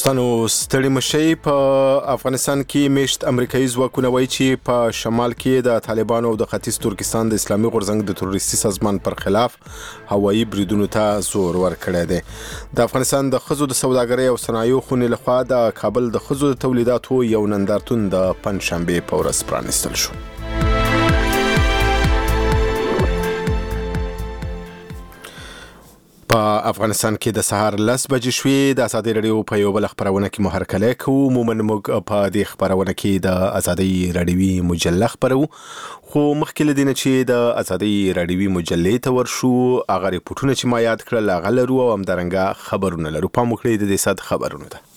دوستانو ستړي مشي په افغانستان کې میشت امریکایي ځواکونه وایي چې په شمال کې د طالبانو او د ختیځ ترکستان د اسلامي غورځنګ د تروریستي سازمان پر خلاف هوایي بریدونو ته زور ورکړی دی. د افغانستان د ښځو د سوداګرۍ او صنایعو خونې لخوا د کابل د ښځو د تولیداتو یو نندارتون د پنجشنبې په ورځ پرانیستل شو. په افغانستان کې د سهار 10 بجې شوې. د ازادي رادیو په یو بل خبرونه کې مو هرکلی کوو. عموما موږ په دې خبرونه کې د ازادي رادیوي مجله خبرو، خو مخکې له دې نه چې د ازادي رادیوي مجلې ته ورشو، هغه ریپورټونه چې ما یاد کړل هغه لرو او همدارنګه خبرونه لرو. پام وکړئ د دې صد خبرونه ده.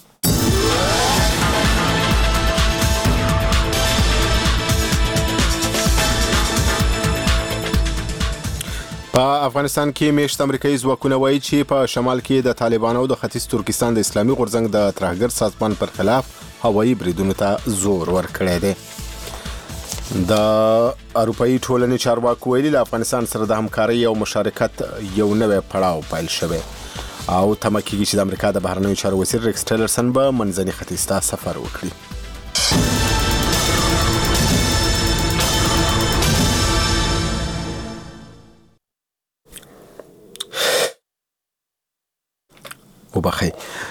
په افغانستان کې میشت امریکایي ځواکونه وایي چې په شمال کې د طالبانو او د ختیځ ترکستان د اسلامي غورځنګ د ترهګر سازمان پر خلاف هوایي بریدونو ته زور ورکړی دی. د اروپایي ټولنې چارواکو ویلي له افغانستان سره د همکارۍ او مشارکت یو نوی پړاو پیل شوی او تمه کېږي چې د امریکا د بهرنیو چارو وزیر ریکس ټیلرسن به منځني ختیځ ته سفر وکړي. وبخي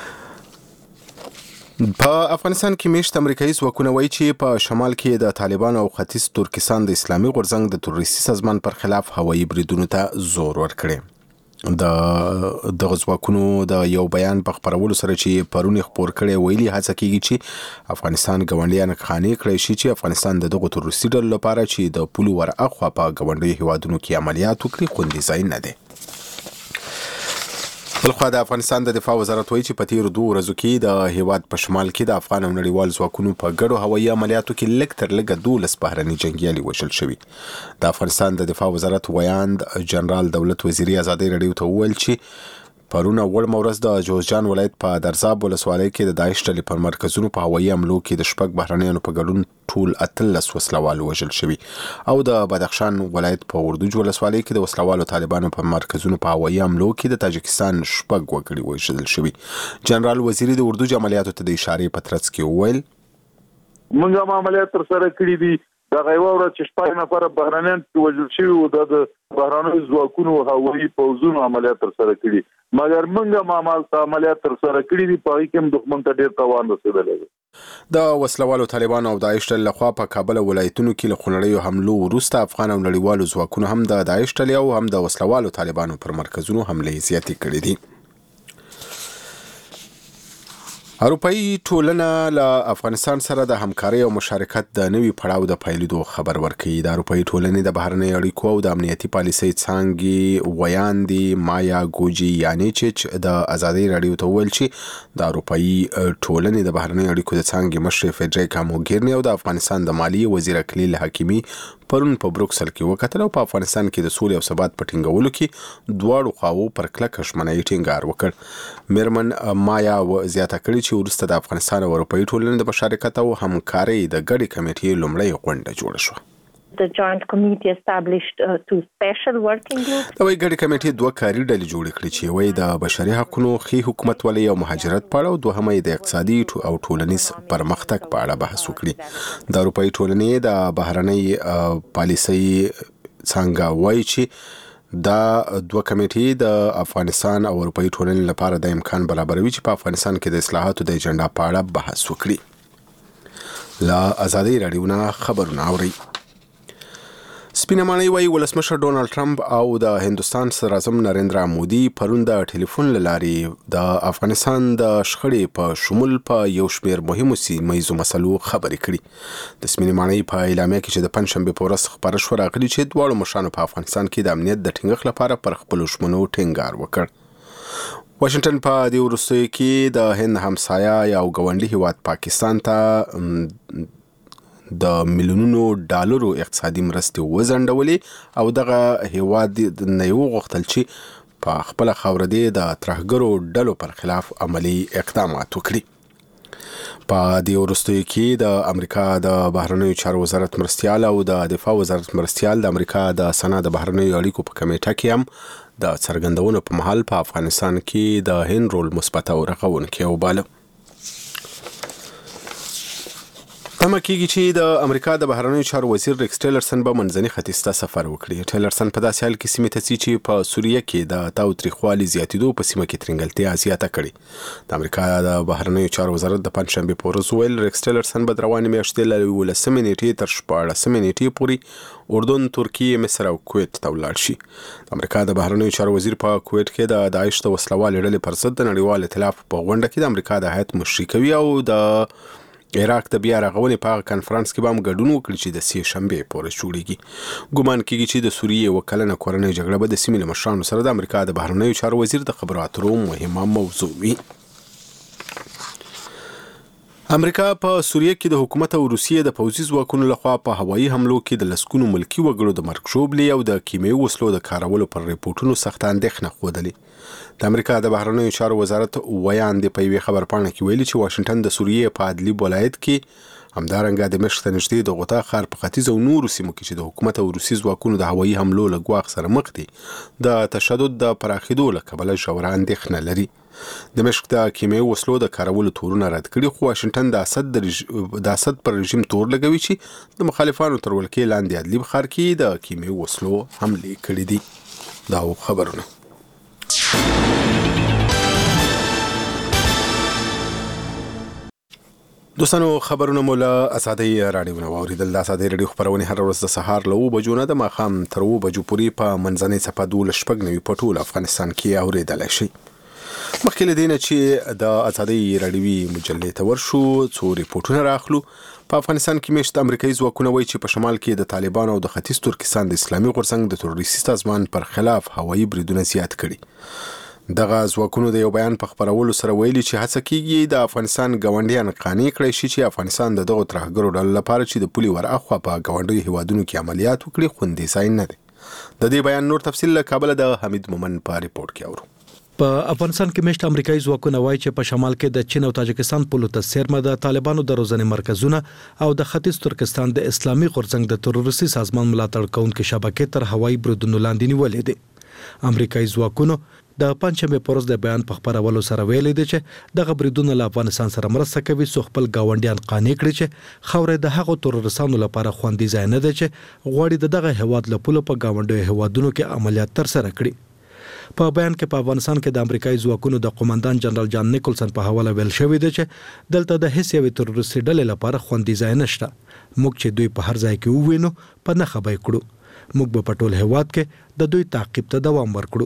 په افغانستان کې میشت امریکایي ځواکونه وایي چې په شمال کې د طالبانو او ختیځ ترکستان د اسلامي غورځنګ د تروریستي سازمان پر خلاف هوایي بریدونو ته زور ورکړي. د ځواکونو د یو بیان په خبرولو سره چې پرون خبر کړي ویلي هڅه کیږي چې افغانستان ګاونډیان خاني کړي شي چې افغانستان دغه تروریستي ډلو لپاره چې د پولو ور اخوا په ګاونډي هیوادونو کې عملیات وکړي خوندي ځای نه دی. بلخوا د افغانستان د دفاع وزارت وایي چې په تیرو 2 ورځو کې د هیواد په شمال کې د افغان او نړیوال ځواکونو په ګډو هوایي عملیاتو کې لږ تر لږه 12 بهرني جنګیالي وژل شوي. د افغانستان د دفاع وزارت ویاند جنرال دولت وزیري ازادي رادیو ته وویل چې پرون اول ورځ د جوزجان ولایت په درزاب ولسوالۍ کې د داعش ډلې پر مرکزونو په هوایي حملو کې د شپږ بهرنیانو په ګډون ټول 18 وسلوال وژل شوي او د بدخشان ولایت په وردوج ولسوالۍ کې د وسلوالو طالبانو په مرکزونو په هوایي حملو کې د تاجکستان شپږ وګړي وژل شوي. جنرال وزیري د وردوج عملیاتو ته د اشارې په ترڅ کې وویل موږ هم عملیات تر سره کړي دي. دا غوړه چې شپږ نفر بهرنیان وژل شوي او د بهرنیو ځواکونو هوایي پوځونو عملیات تر سره کړي، مګر موږ هم عملیات تر سره کړي دي. په هغه کې دښمن ته ډېر تاوان رسیدلی دی. د وسلوالو طالبانو او داعش ډلې لخوا په کابل ولایتونو کې له خونړیو حملو وروسته افغان او نړیوالو ځواکونو هم د داعش ډلې او هم د وسلوالو طالبانو پر مرکزونو حملې زیاتې کړې دي. اروپایي ټولنه له افغانستان سره د همکارۍ او مشارکت د نوي پړاو د پیلېدو خبر ورکوي. د اروپایي ټولنې د بهرنیو اړیکو او د امنیتي پالیسۍ څانګې ویاندې مایا ګوجي یانیچچ د ازادي رادیو ته وویل چې د اروپایي ټولنې د بهرنیو اړیکو د څانګې مشر فیډریکا موګیرني او د افغانستان د مالیې وزیر اکلیل حکیمي پرون په بروکسل کې وکتل او په افغانستان کې د سولې او ثبات په ټینګولو کې دواړو خواو پر کلکه ژمنۍ ټینګار وکړ. میرمن مایا زیاته کړې چې وروسته د افغانستان او اروپایي ټولنې د مشارکت او همکارۍ د ګډې کمیټې لومړۍ غونډه جوړه شوه. The joint committee established 2 special working groups. د ګډې کمیټې 2 کاري ډلې جوړې کړې چې یوه د بشري حقوقو، ښې حکومتولۍ او مهاجرت په اړه او دوهمه د اقتصادي او ټولنیز پرمختګ په اړه بحث وکړي. د اروپایي ټولنې د بهرنۍ پالیسۍ څنګه وایي چې دا 2 کمیټې د افغانستان او اروپایي ټولنې لپاره د امکان برابروي چې په افغانستان کې د اصلاحاتو د اجنډا په اړه بحث وکړي. له ازادي رادیو نه خبرونه اوري. سپینه ماڼۍ وایي ولسمشر ډونالد ټرمپ او د هندوستان صدر اعظم نریندرا مودي پرون د ټلیفون له لارې د افغانستان د شخړې په شمول په یو شمېر مهمو سیمهیزو مسلو خبرې کړي. د سپینې ماڼۍ په اعلامیه کې چې د پنجشنبې په ورځ خپاره شوه راغلي چې دواړو مشرانو په افغانستان کې د امنیت د ټینګښت لپاره پر خپلو ژمنو ټینګار وکړ. واشنگټن په دې وروستیو کې د هند همسایه یا ګاونډي هیواد پاکستان ته د ملیونونو ډالرو اقتصادي مرستې وځنډولې او دغه هیواد نه وغوښتل چې په خپل خاوره د ترهګرو ډلو پر خلاف عملی اقدامات وکړي. په دې وروستیو کې د امریکا د بهرنیو چارو وزارت مرستیال او د دفاع وزارت مرستیال د امریکا د سنا د بهرنیو اړیکو په کمیټه کې هم د څرګندونو په محل په افغانستان کې د هند رول مثبت او رغونکی وباله. تمه کېږي چې د امریکا د بهرنیو چارو وزیر ریکس ټیلرسن به منځني ختیځ ته سفر وکړي. ټیلرسن په داسې حال کې سیمې ته ځي چې په سوریه کې د تاوتریخوالي زیاتېدو په سیمه کې ترنګلتیا زیاته کړې. د امریکا د بهرنیو چارو وزارت د پنځشنبې په ورځ ویل ریکس ټیلرسن به د روانې میاشتې له 11 نیټې تر 14 نیټې پورې اردن، ترکیه، مصر او کویت ته ولاړ شي. د امریکا د بهرنیو چارو وزیر په کویت کې د داعش د وسلوالې ډلې پر ضد د نړیوال ائتلاف په غونډه کې د امریکا د هیات مشري کوي او د عراق د بیا رغونې په کانفرنس کې به هم ګډون وکړي چې د سې شنبې پورې جوړیږي. ګومان کېږي چې د سوریې وکلنه کورنۍ جګړه به د سیمې له مشرانو سره د امریکا د بهرنیو چارو وزیر د خبرو اترو مهمه موضوع وي. امریکا په سوریه کې د حکومت او روسیې د پوځي ځواکونو لخوا په هوایي حملو کې د لسګونو ملکي وګړو د مرګ ژوبلې او د کیمیاوي وسلو د کارولو پر ریپورتونو سخت اندېښنه ښودلې. د امریکا د بهرنیو چارو وزارت ویاند په یوې خبرپاڼه کې ویلي چې واشنگټن د سوریې په ادلیب ولایت کې همدارنګه د دمشق ته نږدې د غوطا ښار په ختیځ او نورو سیمو کې چې د حکومت او روسي ځواکونو د هوایي حملو له ګواښ سره مخ دي د تشدد د پراخېدو له کبله ژوره اندېښنه لري. دمشق د کیمیاوي وسلو د کارولو تورونه رد کړي، خو واشنگټن د اسد پر رژیم تور لګوي چې د مخالفانو تر ولکې لاندې ادلیب ښار کې د کیمیاوي وسلو حملې کړي دي. دا خبرونه دوستانو خبرونه مولا ازادي رادیو نو اوریدل. د ازادي رادیو خبرونه هر ورځ د سهار له 9 بجو نه د ماښام تر 2 بجو پورې په منځنۍ صفه 12 په ټول افغانستان کې اوریدل شي. مخکې له دې نه چې د ازادي رادیوي مجلې ته ورشو څو ریپورتونه راخلو. په افغانستان کې مشت امریکایي ځواکونه وایي چې په شمال کې د طالبانو او د ختیځ ترکستان د اسلامي غورځنګ د تروریستي سازمان پر خلاف هوایي بریدونه زیات کړي. دغه ځواکونو د یو بیان په خبرولو سره ویلي چې هڅه کیږي د افغانستان ګاونډیان قانع کړي شي چې افغانستان دغه ترهګرو ډلو لپاره چې د پولي ورأخوا په ګاونډیو هیوادونو کې عملیات وکړي خوندي ځای نه دی. د دې بیان نور تفصیل له کابل د حمید مومن په ریپورت کې اورو. په افغانستان کې مشت امریکایي ځواکونه وایي چې په شمال کې د چین او تاجکستان په لور سرمه د طالبانو د روزنې مرکزونه او د ختیځ ترکستان د اسلامي غورځنګ د تروریستي سازمان ملاتړ کوونکو شبکې تر هوایي بریدونو لاندې نیولې دي. امریکایي ځواکونو د پنځمې پروز د بیان په خبرولو سره ویلي دي چې دغه بریدونه له افغانستان سره مرسته کوي څو خپل ګاونډیان قانع کړي چې خاورې د هغو تروریستانو لپاره خوندي ځای نه دی چې غواړي دغه هیواد له پولو په ګاونډیو هیوادونو کې عملیات تر سره کړي. په بیان کې په افغانستان کې د امریکایي ځواکونو د قوماندان جنرال جان نیکلسن په حواله ویل شوی دی چې دلته د هیڅ یوې تروریستي ډلې لپاره خوندي ځای نشته. موږ چې دوی په هر ځای کې ووینو په نښه به کړو. موږ به په ټول هیواد کې د دوی تعقیب ته دوام ورکړو.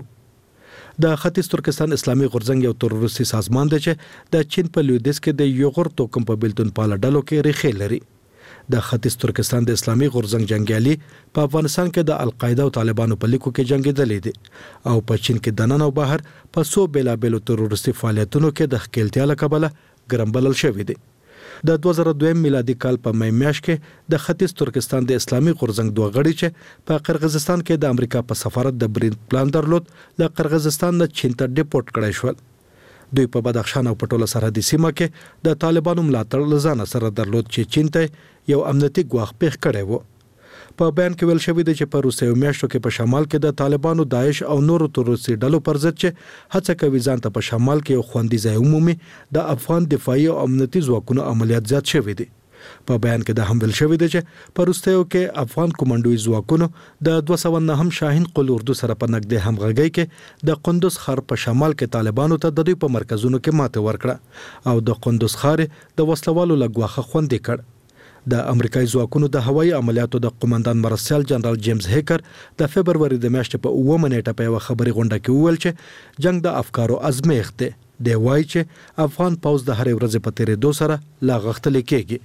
د ختیځ ترکستان اسلامي غورځنګ یو تروریستي سازمان دی چې د چین په لویدیځ کې د یوغور توکم په بیلتون پاله ډلو کې ریښې لري. د ختیځ ترکستان د اسلامي غورځنګ جنگیالي په افغانستان کې د القاعده او طالبانو په لیکو کې جنگیدلې دي او په چین کې دننه او بهر په سو بیلابیلو تروریستي فعالیتونو کې د ښکیلتیا له کبله ګرمبلل شوی دی. د 2002 میلادي کال په مې میاشت کې د ختیځ ترکستان د اسلامي غورځنګ دوه غړي چې په قرغیزستان کې د امریکا په سفارت د برین پلان درلود له قرغیزستان نه چین ته ډیپورټ کړای شول. دوی په بدخشان او پټوله سرحدي سیمه کې د طالبانو ملاتړ لزان سره درلود چې چین ته یو امنیتي ګواښ پیښ کړی و. په بیان کې ویل شوی دی چې په روسیې میاشتو کې په شمال کې د طالبانو، داعش او نورو تروریستي ډلو پر ضد چې هڅه کوي ځان ته په شمال کې یو خوندي ځای ومومي د افغان دفاعي او امنیتي ځواکونو عملیات زیات شوی دی. په بیان کې د هم ویل شوی دی چې په روسیې کې افغان کمانډوي ځواکونو د 209 شاهین قل اردو سره په نږدې همغږي کې د قندوز ښار په شمال کې طالبانو ته د دوی په مرکزونو کې ماته ورکړه او د قندوز ښار د وسلوالو لګواخه خوندي کړ. د امریکایي ځواکونو د هوایي عملیاتو د قوماندان مرسل جنرال جیمز هیکر د فبروري د میاشتې په 9 نیټه په یو خبري غونډه کې وویل چې جنگ د افکارو ازمیښت دی. دی وایي چې افغان پوځ د هرې ورځې په تیرېدو سره لا غښتلی کېږي.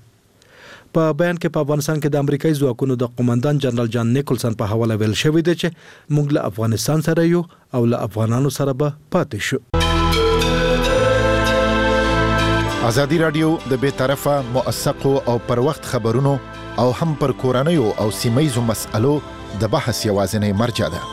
په بیان کې په افغانستان کې د امریکایي ځواکونو د قوماندان جنرال جان نیکلسن په حواله ویل شوی دی چې موږ له افغانستان سره یو او له افغانانو سره به پاتې شو. ازادي رادیو د بے طرفه موثقو او پر وخت خبرونو او هم پر کورنیو او سیمایزو مسألو د بحث یوازینی مرجع ده.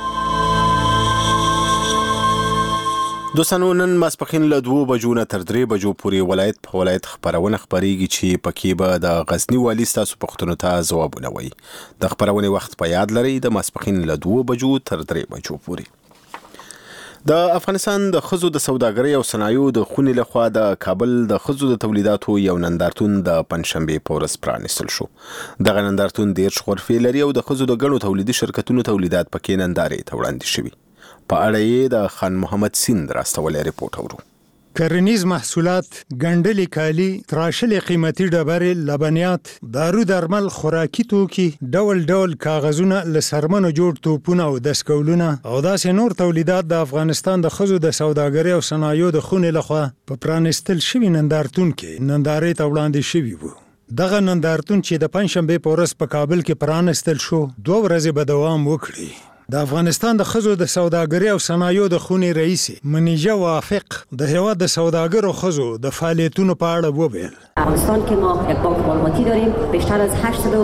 دوستانو نن ماسپخین له 2 بجو نه تر 3 بجو پورې ولایت په ولایت خبرونه خبريږي چې پکې به د غزنی والی تاسو پښتنو ته ځوابونه وایي. د خبرونه وخت په یاد لرئ د ماسپخین له 2 بجو تر 3 بجو پورې. د افغانستان د خزو د سوداګرۍ او صنایعو د خونې لخوا د کابل د خزو د تولیداتو یو نندارتون د پنځشنبې په ورځ پرانیستل شو. دغه نندارتون 10 غرفې لري او د خزو د ګڼو تولیدي شرکتونو تولیدات پکې نندارې ته وړاندې شوي. په اړه یې د خان محمد سیند راستولی ریپورت اورو. کرنیز محصولات، ګنډلي کالي، تراشلې قیمتي ډبرې، لبنیات، دارو درمل، خوراکي توکي، ډول ډول کاغذونه، له سرمنو جوړ توپونه او دستکولونه او داسې نور تولیدات د افغانستان د ښځو د سوداګرۍ او صنایعو د خونې لخوا په پرانیستل شوي نندارتون کې نندارې ته وړاندې شوي وو. دغه نندارتون چې د پنځشنبې په ورځ په کابل کې پرانیستل شو 2 ورځې به دوام وکړي. د افغانستان د ښځو د سوداګرۍ او صنایعو د خونې رئیس منیجه وافق د هیواد د سوداګرو ښځو د فعالیتونو په اړه وویل. افغانستان کې ما یک بانک معلوماتی داریم، بیشتر از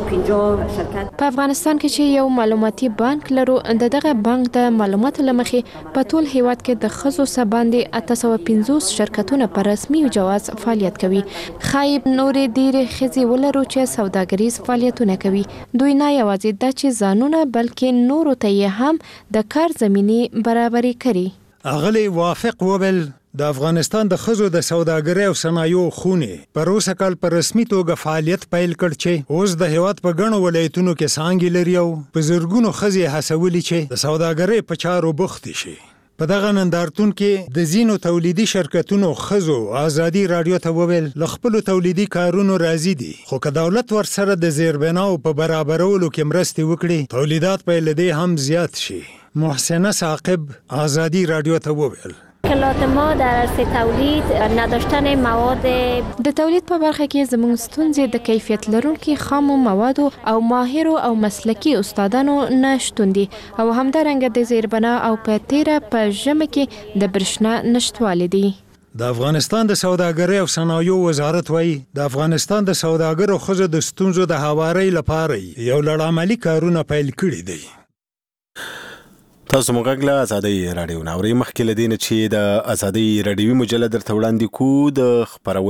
850 شرکت. په افغانستان کې چې یو معلوماتي بانک لرو، دغه بانک د معلوماتو لمخې په ټول هیواد کې د ښځو سباندې 850 شرکتونه په رسمي جواز فعالیت کوي. خایب نورې ډېرې ښځې ولرو چې سوداګریز فعالیتونه کوي. دوی نه یوازې د چې ځانونه بلکې نورو ته هم د کار زمینی برابري کړي. اغلی وافق وبل د افغانستان د ښځو د سوداګرۍ او صنایعو خونې پر اوسه کال په رسمي توګه فعالیت پیل کړ چې اوس د هیواد په ګڼو ولایتونو کې څانګې لري او په زرګونو ښځې هڅولي چې د سوداګرۍ په چارو بوختې شي. په دغه نندارتون کې د ځینو تولیدي شرکتونو ښځو ازادي رادیو ته وویل له خپلو تولیدي کارونو راضي دي، خو که دولت ورسره د زیربناو په برابرولو کې مرستې وکړي تولیدات به له دې هم زیات شي. محسنه ثاقب ازادي رادیو ته وویل مشکلات ما در عرصه تولید نداشتن مواد د تولید په برخه کې زموږ ستونزې د کیفیت لرونکي خامو موادو او ماهرو او مسلکي استادانو نشټون دي او همدارنګه د زیربنا او په تیره په ژمه کې د برښنا نشټوالی دي. د افغانستان د سوداګرۍ او صنایعو وزارت وایي د افغانستان د سوداګرو ښځو د ستونزو د هوارۍ لپاره یو لړ عملي کارونه پیل کړي دي. تاسو موږ له آزادۍ رادیو ناوري مخکې لدینه چې د آزادۍ رادیوي مجله درته وړاندې کو د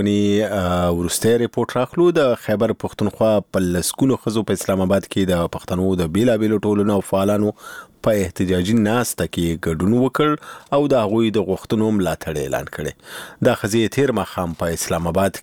خبرونې ورسته ریپورت راخلو. د خیبر پښتونخوا په لسکونو ښځو په اسلام آباد کې د پښتنو د بیلابیلو ټولنو او فعالانو په احتجاجي ناسته کې ګډون وکړ او د هغوی د غوښتنو ملاتړ اعلان کړي. دا ښځې تیر ماښام په اسلام آباد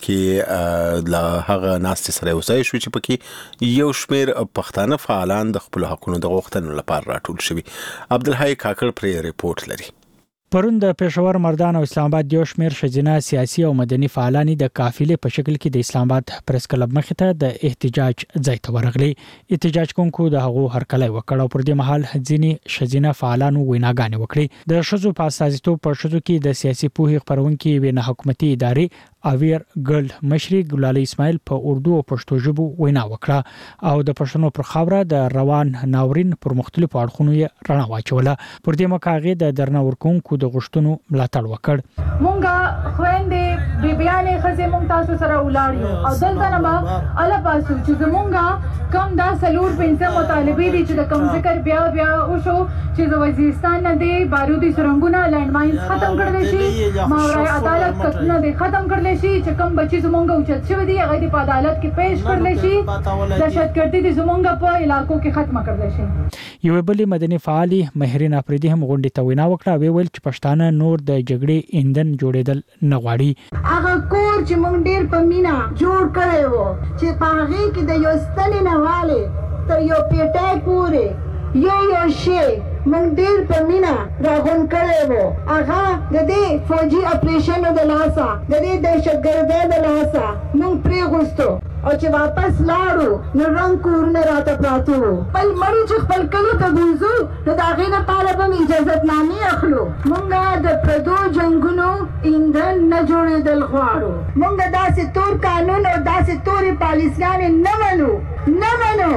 کې له هغه ناستې سره یو ځای شوې چې پکې یو شمېر پښتانه فعالان د خپلو حقونو د غوښتنو لپاره راټول شوي. عبدالحی کاکړ پرې ریپورت لري. پرون د پېښور مردان او اسلام آباد یو شمېر ښځینه سیاسي او مدني فعالان د قافلې په شکل کې د اسلام آباد پریس کلب مخې ته د احتجاج ځای ته ورغلي. احتجاج کوونکو د هغو هرکلی وکړ او پر دې مهال ځینې ښځینه فعالانو ویناګانې وکړې. د ښځو په استازیتوب په ښځو کې د سیاسي پوهې خپرونکي یوې نه حکومتي ادارې اویر ګرل مشري ګلالي اسماعیل په اردو او پښتو ژبو وینا وکړه او د پښتنو پر خاوره د روان ناورین پر مختلفو اړخونو یې رڼا واچوله. پر دې مکاغې د درنه ورکوونکو د غوښتنو ملاتړ وکړ. مونږه خويندې بیبيانې خزه مونږ تاسو سره ولاړ یو او دلته نه ما الله پاسو چې زمونږه کم دا سلور پنځه مطالبه دي چې د کم ذکر بیا وشو چې د وزیرستان نه دی بارودي سرنګونه لینډ ماینز ختم کړل شي، ماورای عدالت کتنه دی ختم کړل شي چې کوم بچي زمونږه اوچت شوی دی هغه په عدالت کې پیش کړل شي، دهشتګردي د زمونږه په علاقو کې ختمه کړل شي. یو بل مدني فعالي مهرین افریدي هم غونډې ته وینا وکړه. ویل چې پښتانه نور د جګړې ایندن جوړېدل نه غواړي. هغه کور چې مونږ ډیر په مینا جوړ کړی وو چې په هغه کې د یو ستنې نه واله تر یو پیټای پورې یو شی مونږ ډیر په مینا راغون کړی وو. هغه د دې فوجي اپریشن د لاسه د دې دهشتګردۍ د لاسه مونږ پرېغوستو او چې واپس لاړو نو رنګ کورونه راته پراته وو. خپل مړي چې خپل کلي ته بوځو نو د هغې لپاره به مې اجازتنامې اخلو. مونږ د پردو جنګونو ایندن نه جوړېدل غواړو. مونږ داسې تور قانون او داسې تورې پالیسیانې نه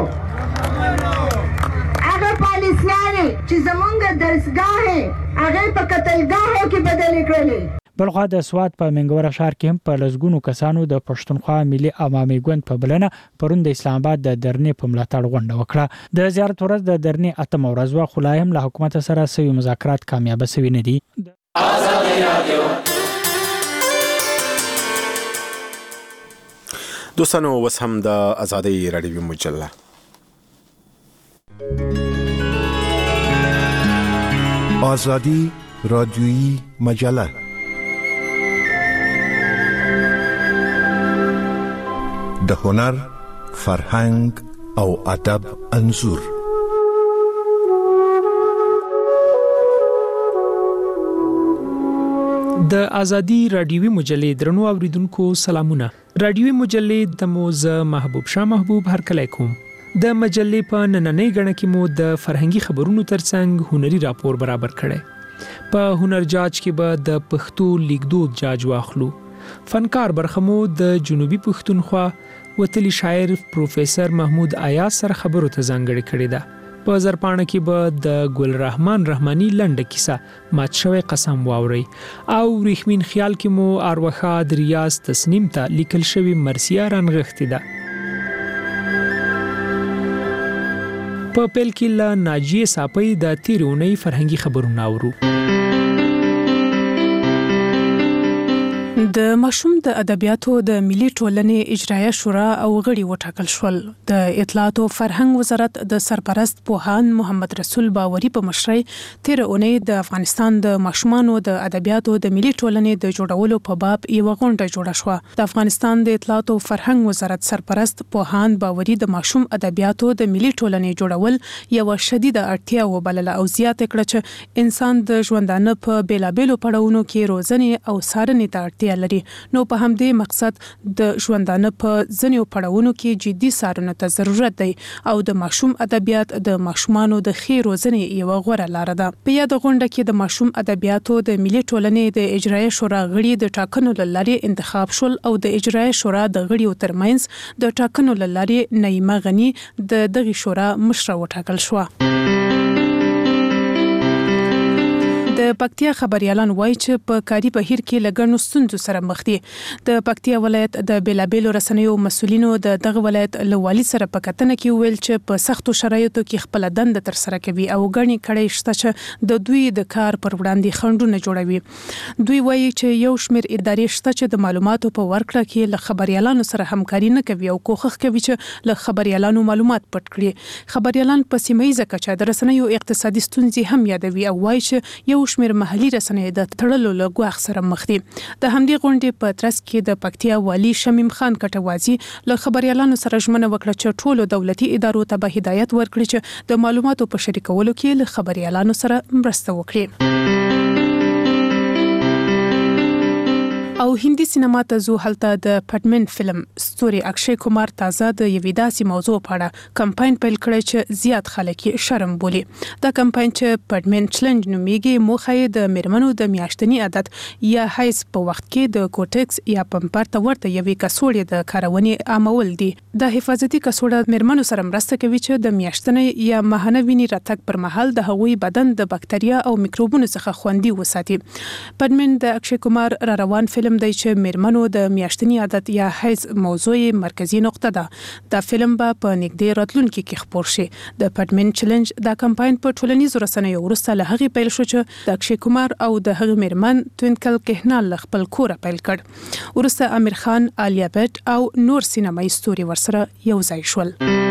منو. هغه پالیسیانې چې زمونږ درسګاهې هغې په قتلګاهو کې بدلې کړلې. بلخوا د سوات په منګوره ښار کې هم په لسګونو کسانو د پښتونخوا ملي عوامي ګوند په بلنه پرون د اسلام آباد د درنې په ملاتړ غونډه وکړه. د زیارت ورځ د درنې 8مه ورځ وه، خو لا هم له حکومت سره سوي مذاکرات کامیابه سوي نه دي. دوستانو اوس هم د آزادۍ رادیوي مجله آزادی رادیویی مجله. د هنر، فرهنګ او ادب انځور. د ازادي رادیوي مجلې درنو اوریدونکو سلامونه. رادیوي مجلې د موزه محبوب شاه محبوب هرکلی کوم. د مجلې په نننۍ غړنه کې مو د فرهنګي خبرونو ترڅنګ هنري راپور برابر کړي. په هنر جاج کې به د پښتو لیکدود جاج واخلو. فنکار برخمو د جنوبي پښتونخوا وتلی شاعر پروفیسور محمود ایاز سره خبرو ته ځانګړې کړې ده. په زرپاڼه کې به د ګل رحمان رحماني لنډه کیسه مات شوی قسم واوري او ریښمین خیال کې مو اروخا د ریاض تسنیم ته لیکل شوی مرثیه رانغښتې ده. په پیل کې له ناجیه صاپۍ د تیرونی فرهنګي خبرونه اورو. د ماشوم د ادبیاتو د ملي ټولنې اجرایه شورا او غړي وټاکل شول. د اطلاعات او فرهنګ وزارت د سرپرست پوهاند محمد رسول باوري په مشرۍ تیر اونۍ د افغانستان د ماشومانو د ادبیاتو د ملي ټولنې د جوړولو په باب یو غونډه جوړه شوه. د افغانستان د اطلاعات او فرهنګ وزارت سرپرست پوهاند باوري د ماشوم ادبیاتو د ملي ټولنې جوړول یو شدیده اړتیا وبلله او زیاته کړه چې انسان د ژوندانه په بیلابېلو پړاوونو کې روزنې او څارنې ته اړتیا لري. نو په همدې مقصد د ژوندانه په ځینو پړاوونو کې جدي څارنې ته ضرورت دی او د ماشوم ادبیات د ماشومانو د ښې روزنې یو غوره لار ده. په یاد غونډه کې د ماشوم ادبیاتو د ملي ټولنې د اجرایه شورا غړي د ټاکنو لارې انتخاب شول او د اجرایه شورا د غړیو ترمنځ د ټاکنو لارې نعیمه غنی د دغه شورا مشره وټاکل شو. د پکتیا خبريالان وایي چې په کاري بهیر کې لګڼو ستونزو سره مخ دي. د پکتیا ولایت د بیلابېلو رسنیو مسولینو د دغه ولایت لوالي سره په کتنه کې ویل چې په سختو شرایطو کې خپل دند تر سره کوي او غني کړي شته چې د دوی د کار پر وړاندې خنډونه جوړوي. دوی وایي چې یو شمېر ادارې شته چې د معلوماتو په ورکړه کې له خبريالانو سره همکاري نه کوي او کوښښ کوي چې له خبريالانو معلومات پټ کړي. خبريالان په سیمه کچه د رسنیو اقتصادي ستونزې هم یادوي او وایي چې یو شمېر محلي رسنۍ د تړلو له ګواښ سره مخ دي. د همدې غونډې په ترڅ کې د پکتیا والي شمیم خان کټوازي له خبريالانو سره ژمنه وکړه چې ټولو دولتي ادارو ته به هدایت ورکړي چې د معلوماتو په شریکولو کې له خبريالانو سره مرسته وکړي. او هندي سینما ته زو هلته د پټمن فلم ستوري اکشي کومار تازه د یوې داسې موضوع په اړه کمپاین پیل کړی چې زیات خلک شرم بولي. دا کمپاین چې پټمن چیلنج نومیږي موخه د میرمنو د میاشتنی عادت یا حیض په وخت کې د کوټکس یا پمپر ته ورته یوې کڅوړې د کارونې عامول دي. د حفاظتي کڅوړه میرمنو سره مرسته کوي چې د میاشتنی یا ماهانه وینې راتګ پر مهال د هغوی بدن د بکتریا او میکروبونو څخه خوندي وساتي. پټمن د اکشي کومار را روان فلم دی چې میرمنو د میاشتنی عادت یا حیض موضوع مرکزی نقطه ده. دا فلم به په نږدې راتلونکي کې خپور شي. د پټمن چیلنج دا کمپاین په ټولنیزو رسنیو وروسته له هغې پیل شو چې د اکشي کومار او د هغې میرمن توینکل کهنال له خپل کوره پیل کړ. وروسته امیر خان، عالیه بټ او نور سینمایي ستوري ورسره یو ځای شول.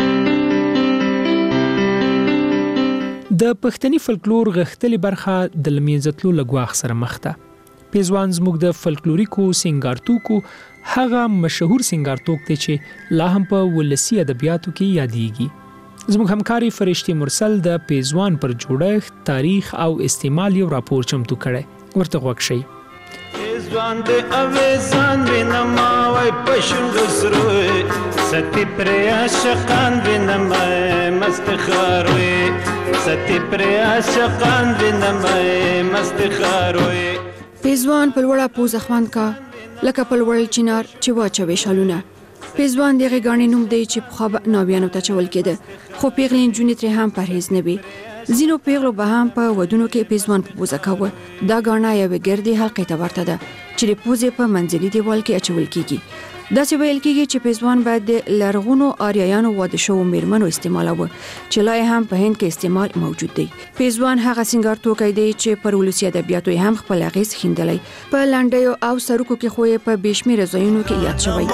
د پښتني فلکلور غښتلې برخه د لمینځتلو له ګواښ سره مخ ده. پیزوان زموږ د فلکلوریکو سنگارتوکو هغه مشهور سنگارتوک دی چې لا هم په ولسی ادبیاتو کې یادېږي. زموږ همکاري فرشتي مرسل د پیزوان پر جوړښت، تاریخ او استعمال یو راپور چمتو کړی. ورته غوږ شئ. پیزوان د اویزان وینما وای پښند سروي ستی پر عاشقان وینما مستخاروي ستی پر عاشقان وینما مستخاروي. پیزوان په لوړه پوزه خوند کا لکه په لوړ چنار چې واچوي شالونه. پیزوان دغه غاڼې نوم دی چې په خو ناویانو ته چول کېده خو پیغلین جونې ترې هم پرهیز نه وي. ځینو پیغلو به هم په ودونو کې پیزوان په پوزه کاوه. دا غاڼه یوې ګردې حلقې ته ورته ده چې د پوزې په منځلي دیوال کې اچول کېږي. داسې ویل کېږي چې پیزوان باید د لرغونو آریایانو واده شوو میرمنو استعمالوه چې لا هم په هند کې استعمال موجود دی. پیزوان هغه سنگار توکی دی چې پر ولسی ادبیاتو هم خپل اغیز خیندلی. په لنډیو او سرکو کې خو یې په بشمیر ځایونو کې یاد شوی.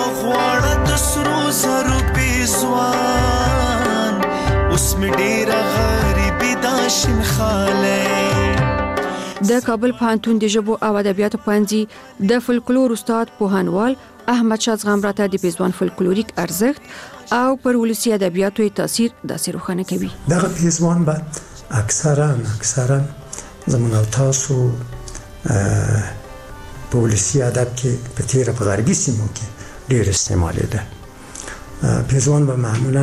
اوس می ډیر غریبی دا شین خاله د کابل پوهنتون د ژبو او ادبیاتو پوهنځي د فولکلور استاد پوهنوال احمد شاه زغم راته د پیزوان فولکلوریک ارزښت او پر ولسی ادبیاتو تاثیر داسې روښانه کوي. دغه پیزوان به اکثرا زموږ او تاسو په ولسی ادب کې په تیره په غربي سیمو کې ډېر استعمالېده. پیزوان به معمولا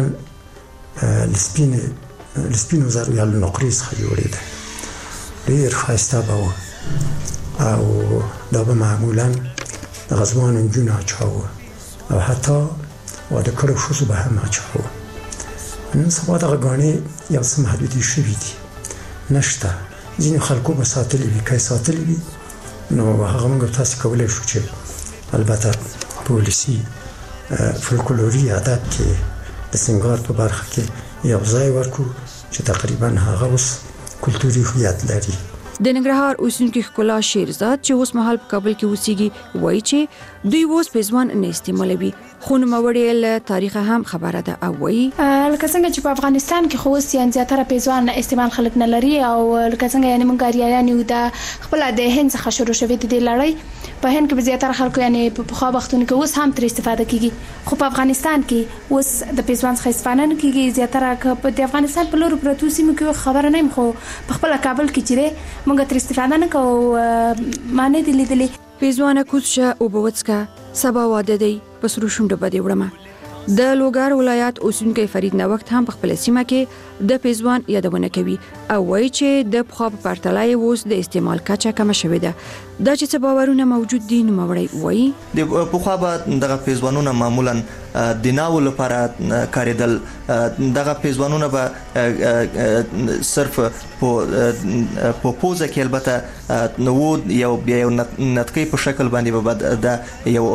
لسپینو زرو یا له نقرې څخه جوړېده. ډېر ښایسته به و او دا به معمولا د غزوانو نجونو اچاوه او حتی واده کړو ښځو به هم اچاوه. نن سبا دغه ګاڼې یو څه محدودې شوي دي، نشته. ځینې خلکو به ساتلي وي، که یې ساتلي وي نو هغه موږ تاسې کولی شو چې البته په ولسي فولکلوري ادب کې د سینګار په برخه کې یو ځای ورکړو چې تقریبا هغه اوس کلتوري هویت لري. د ننګرهار اوسیدونکي ښکلا شیرزاد چې اوس مهال په کابل کې اوسېږي وایي چې دوی اوس پیزوان نه استعمالوي، خو نوموړې له تاریخه هم خبره ده او وایي لکه څنګه چې په افغانستان کې خو اوس یعنې زیاتره پیزوان استعمال خلک نه لري او لکه څنګه یعنې موږ اریایان یو د خپله د هند څخه شروع شوې د دې لړۍ په هند کې به زیاتره خلکو یعنې په پخوا وختونو کې اوس هم ترې استفاده کیږي، خو په افغانستان کې اوس د پیزوان څخه استفاده نه کیږي. زیاتره په د افغانستان په لورو پرتو سیمو کې خبره نه یم، خو په خپله کابل کې چې دی موږ ترې استفاده نه کوو، ما نه دي لیدلي. پیزوانه کوزشه اوبه وڅښه، سبا واده دی، په سرو شونډه به دې وړمه. د لوګر ولایت اوسیدونکی فرید نوښت هم په خپله سیمه کې د پیزوان یادونه کوي او وایي چې د پخوا په پرتله یې اوس د استعمال کچه کمه شوې ده. دا چې څه باورونه موجود دي نوموړی وایي د پخوا به دغه پیزوانونه معمولا د ناو لپاره کارېدل. دغه پیزوانونه به صرف په پوزه کې البته نو یو نتکۍ په شکل باندې به د یو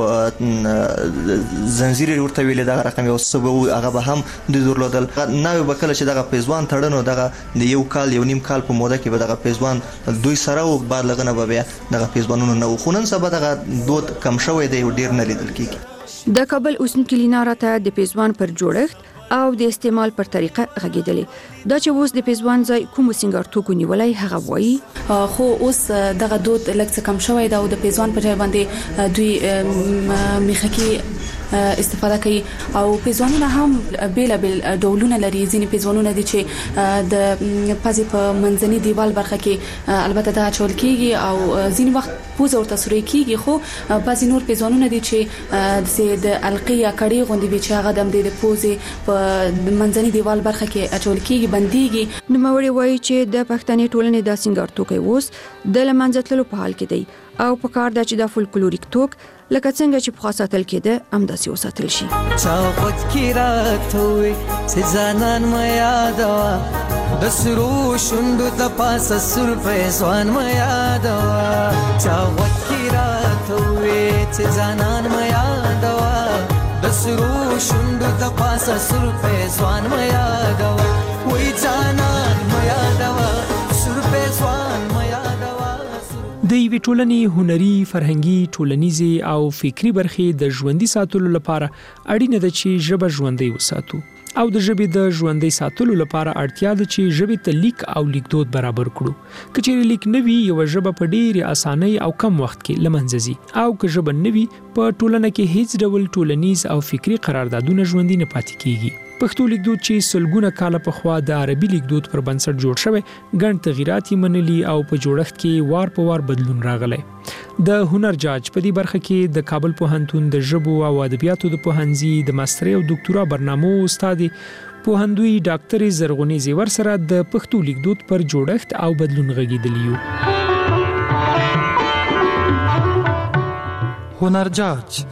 زنجیر ورته ویل دغه رقم یو سبو هغه به هم د درلودل. نو به کله چې دغه پیزوان تړنو دغه د یو کال یو نیم کال په موده کې به دغه پیزوان دوی سره او بعد لغنه به بیا دغه پیزوانونه نو خو نن سبا دغه دود کم شوی دی ډیر نه لیدل کیږي. د کابل اوسیدونکي لینا راته د پیزوان پر جوړښت او د استعمال پر طریقه غږېدلې. دا چې اوس د پیزوان ځای کوم سینګار توکو نیولای هغه وایي خو اوس دغه دود لږ څه کم شوی دا او د پیزوان په ځای باندې دوی میخکي استفاده کوي او پیزوانونه هم بیل ډولونه لري. ځینې پیزوانونه دي چې د پزې په منځني دیوال برخه کې البته دا چول کیږي او ځینې وخت پوزه ورته سوري کیږي، خو بعضې نور پیزوانونه دي چې د القي یا کړۍ غوندې وي چې هغه د پوزې په منځني دیوال برخه کې اچول کیږي، بنديږي. نوموړی وایي چې د پښتني ټولنې د سینګار توکي اوس د له منځه تللو په حال کې دی او په کار ده چې د فولکلوریک توک لکه څنګه چې پخوا ساتل کېده همداسې وساتل شي. چا خود کې راته چې ځانان مې یادوه د سرو شونډو د پاسه سور پیزوان مې یادوه. چا خود کې راته چې ځانان مې یادوه د سرو شونډو د پاسه سور پیزوان مې یادوه. وای ځانان مې یادوه سور پیزوان مې یادوه. د یوې ټولنې هنري، فرهنګي، ټولنیزې او فکری برخې د ژوندۍ ساتلو لپاره اړینه ده چې ژبه ژوندۍ وساتو او د ژبې د ژوندۍ ساتلو لپاره اړتیا ده چې ژبې ته لیک او لیکدود برابر کړو. که چیرې لیک نه وي یوه ژبه په ډېرې اسانۍ او کم وخت کې له منځه ځي او که ژبه نه وي په ټولنه کې هیڅ ډول ټولنیز او فکري قراردادونه ژوندي نه پاتې کیږي. پښتو لیکدود چې سلګونه کاله پخوا د عربي لیکدود پر بنسټ جوړ شوی ګڼ تغیرات یې منلي او په جوړښت کې وار په وار بدلون راغلی. د هنر جاج په دې برخه کې د کابل پوهنتون د ژبو او ادبیاتو د پوهنځي د ماسترۍ او ډاکټرا برنامو استاد پوهندوی ډاکټر زرغونې زیور سره د پښتو لیکدود پر جوړښت او بدلون غږیدلی یو. هنر جاج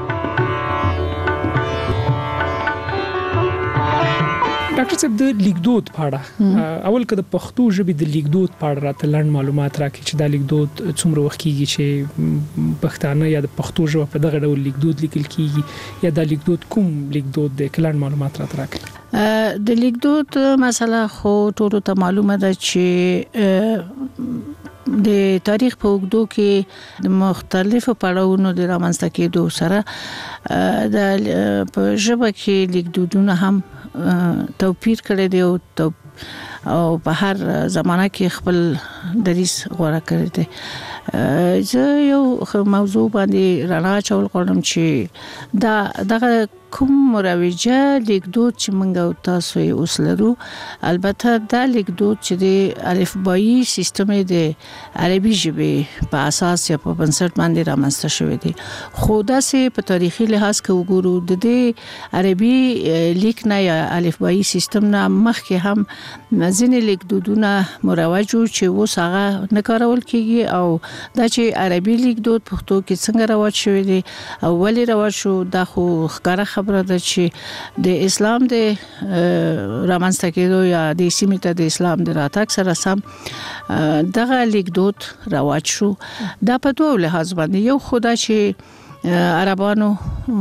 ډاکټر صاحب د لیکدود په اړه اول که د پښتو ژبې د لیکدود په اړه راته لنډ معلومات راکړي چې دا لیکدود څومره وخت کیږي چې پښتانه یا د پښتو ژبه په دغه ډول لیکدود لیکل کیږي یا دا لیکدود کوم لیکدود دی؟ که لنډ معلومات راته راکړي. د لیکدود مسله خو ټولو ته معلومه ده چې د تاریخ په اوږدو کې د مختلفو پړاوونو د رامنځته کېدو سره د په ژبه کې لیکدودونه هم توپیر کړی دی او او په هر زمانہ کې خپل دریس غوړه کړی دی. زه یو موضوع باندې رڼا چول غواړم چې دا کوم مروجه لیکدود چې موږ تاسو یې اوس لرو، البته دا لیکدود چې د الفبایی سیستم د عربي ژبې په اساس یا په بنسټ باندې رامنځته شوی دی، خو دا سه په تاریخي لحاظ کې وګورو د دې عربي لیک نه یا الفبایی سیستم نه مخکې هم ځینې لیکدودونه مروج چې اوس هغه نه کارول کیږي، او دا چې عربي لیکدود پښتو کې څنګه رواج شوی دی او ولې رواج شو، دا خو ښکاره خبره ده چې د اسلام د رامنځته کېدو یا د سیمې ته د اسلام د راتګ سره سم دغه لیکدود رواج شو. دا په دوه لحاظ باندې، یو خدا چې عربانو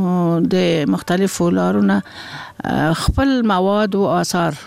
د مختلفو لارونو خپل مواد او آثار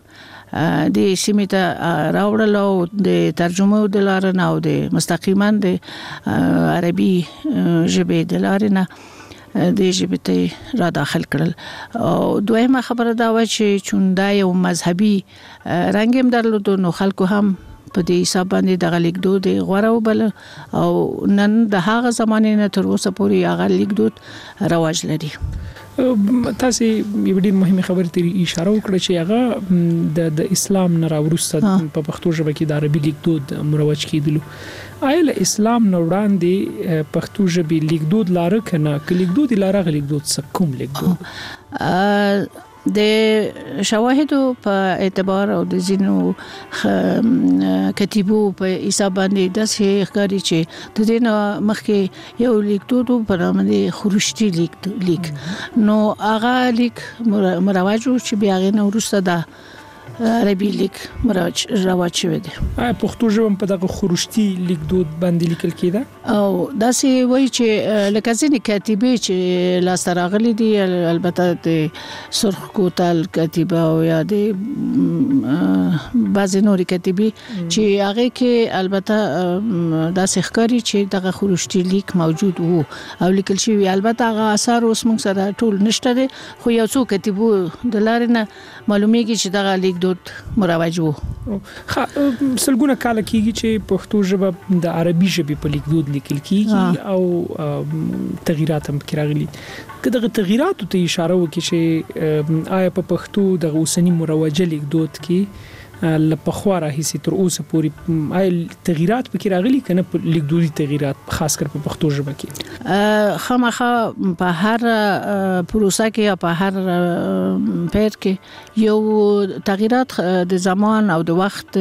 د سیمې ته راوړل او د ترجمه د لارې او د مستقیما د عربي ژبې د لارې نه د ژبې ته را داخل کړل. او دویمه خبره دا و چې چون دا یو مذهبي رنګ هم درلود، نو خلکو هم په دې حساب باندې د لیکدود غوړه وبل، او نن د هغه زمانه نه تر اوسه پورې هغه لیکدود رواج لري. تاسو یو ډېر مهمه خبره ته اشاره وکړه چې هغه د اسلام نه راوروسته په پښتو ژبه کې د عربي لیکدود مروج کیدلو. آیا له اسلام نه وړاندې پښتو ژبې لیکدود لاره کنه ک لیکدود لاره لیکدود څه کوم لیکدود د شواهدو په اعتبار او د زینو کتیبو په حساب باندې د ښکاری چې د دین مخکې یو لیکدود په نامه د خروشتي لیک نو هغه لیک مروج چې بیا غي نو ورسته دا عربي لیک رواج شوی دی. پښتو ژبه په دغه خروشتي لیکدود باندې لیکل کیده، او داسې وایي چې لکه ځینې کاتبې چې لاس راغلي دي، البته د سرخ کوتل کاتبه او یا د بعضې نورې کاتبې چې هغه کې البته داسې ښکاري چې دغه خروشتي لیک موجود وو او لیکل شوی. البته هغه آثار اوس موږ سره ټول نشته دي، خو یو څو کاتبو د لارې نه معلومیږي چې دغه لیکدود مروج وو. سلګونه کال کېږي چې پښتو ژبه د عربي ژبې په لیکدود لیکل کېږي او تغیرات هم پکې راغلي. که دغه تغیراتو ته اشاره وکړي چې آیا په پښتو د اوسنی مروجه لیکدود کې لپاره راهیسي تر اوسه پورې آیا تغیرات پکې راغلي کنه په لیکدودي تغیرات خاص کر په پښتو ژبه کې؟ خامخا په هر پروسه کې یا په هر پیر کې یو تغیرات د زمان او د وخت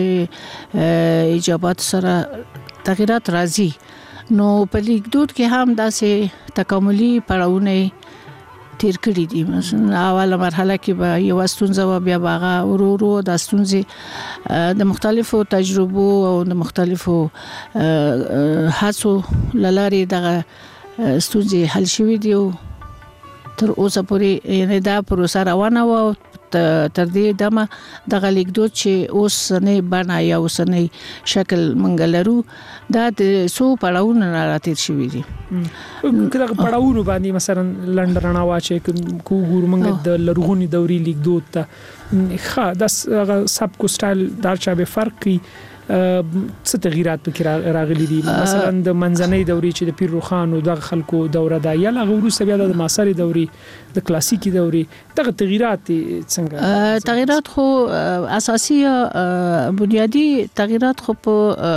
اجابات سره تغیرات راځي. نو په لیکدود کې هم داسې تکاملي پړاوونه تیر کړی دي. مثلا اوله مرحله کې به یو ستونزه و، بیا باغه ورو د ستونزې د مختلفو تجربو او د مختلفو هڅو لارې دغه ستونزې حل شوې دي او تر اوسه پورې یعنی دا پروسه روانه و. تر دې دمه دغه لیکدود چې اوس نه بنا یا اوس نه شکل منګلرو دا د سو پړاوونه راتیر شوی دي. کله پړاوونه باندې مثلا لندرنا واچې کو ګورمنګ د لرغونی دوري لیکدود ته د سب کو سټایل دار چا به فرق کی څه تغیرات پکې راغلي دي. مثلا د منځنۍ دوري چې د پیر روخان او د خلکو دوره دا یا لغوروسه بیا د معاصرې دوري د کلاسیکي دوري دغه تغیرات څنګه؟ تغیرات خو اساسي بنیادی تغیرات خو په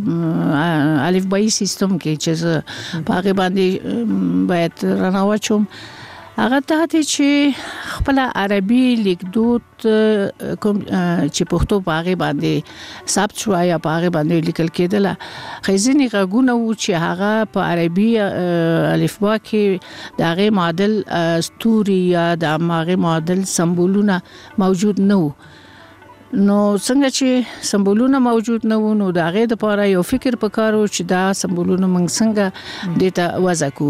الفبایی سیستم کې چې په هغه باندې باید رانواچوم. هغه ته چې خپل عربي لیکدود کوم چې پښتو په هغه باندې ثبت شو یا په هغه باندې لیکل کېدل، خزيني غږونه و چې هغه په عربي الفبا کې د هغه معادل استوري یا د هغه معادل سمبولونه موجود نه وو. نو څنګه چې سمبولونه موجود نه وو، نو د هغه لپاره یو فکر پکارو چې دا سمبولونه موږ څنګه دته وضع کو.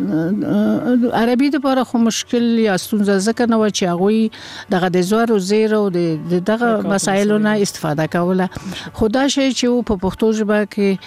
عربي لپاره خو مشکل یا ستونزه ځکه نه و چې هغه دغه د زور او زیر او دغه مسایلو نه استفاده کوله. خدا شي چې په پښتو ژبه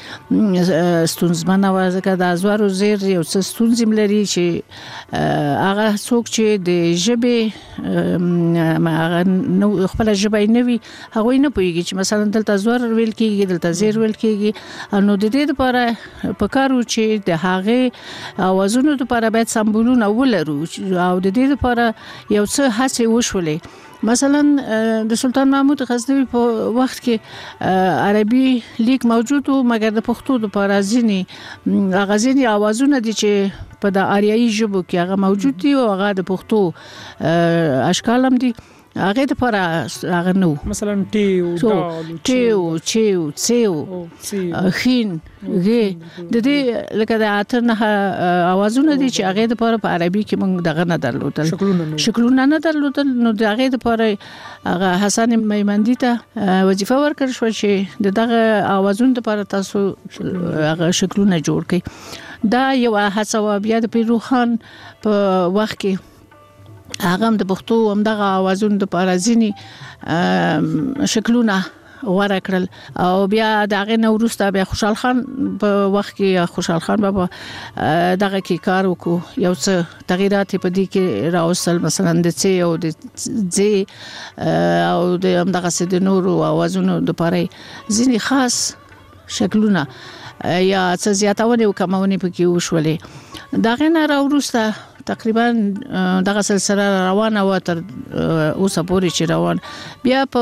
کې ستونزمنه و، ځکه د زور او زیر یو څه ستونزې لري چې هغه څوک چې د ژبې هغه خپل ژبه نه وي هغه نه پوهیږي چې مثلا دلته زور ویل کېږي دلته زیر ویل کېږي نو د دې لپاره پکارو چې د هغه اوازونو لپاره باید سمبولونه ولرو او د دې لپاره یو څه هڅه وشولې مثلا د سلطان محمود غزنوي په وخت کې عربي لیک موجود و مګر د پښتو لپاره ځینی غزنی اوازونه دي چې په د آریایي ژبو کې هغه موجود دي او هغه د پښتو اشکال هم دي هغه د پر هغه نو مثلا ټیو چیو څیو خین غي د دې لکه د اتنه اوازونه دي چې هغه د پر په عربي کې موږ دغه نه درلودل شکلونه نه درلودل نو د هغه د پر هغه حسن میمندی ته وظیفه ورکړ شو چې دغه اوازونه د پر تاسو هغه شکلونه جوړ کړي دا یو هڅه بیا د پیروخان په وخت کې هغه د پښتو هم دغه اوازونه د پارازینی شکلونه غوړه کړل او بیا دغه نوروسته بیا خوشحال خان په وخت کې خوشحال خان بابا دغه کې کار وکړو یو څه تغیرات په دې کې راوصل مثلا د څه او د ځ او د دغه سد نورو اوازونو د پاره ځینی خاص شکلونه یا څه زیاتونه او کمونه پکې وشولې دغه نه راوروسته تقریبا دغه سلسله روانه و تر اوسه پورې چې روان بیا په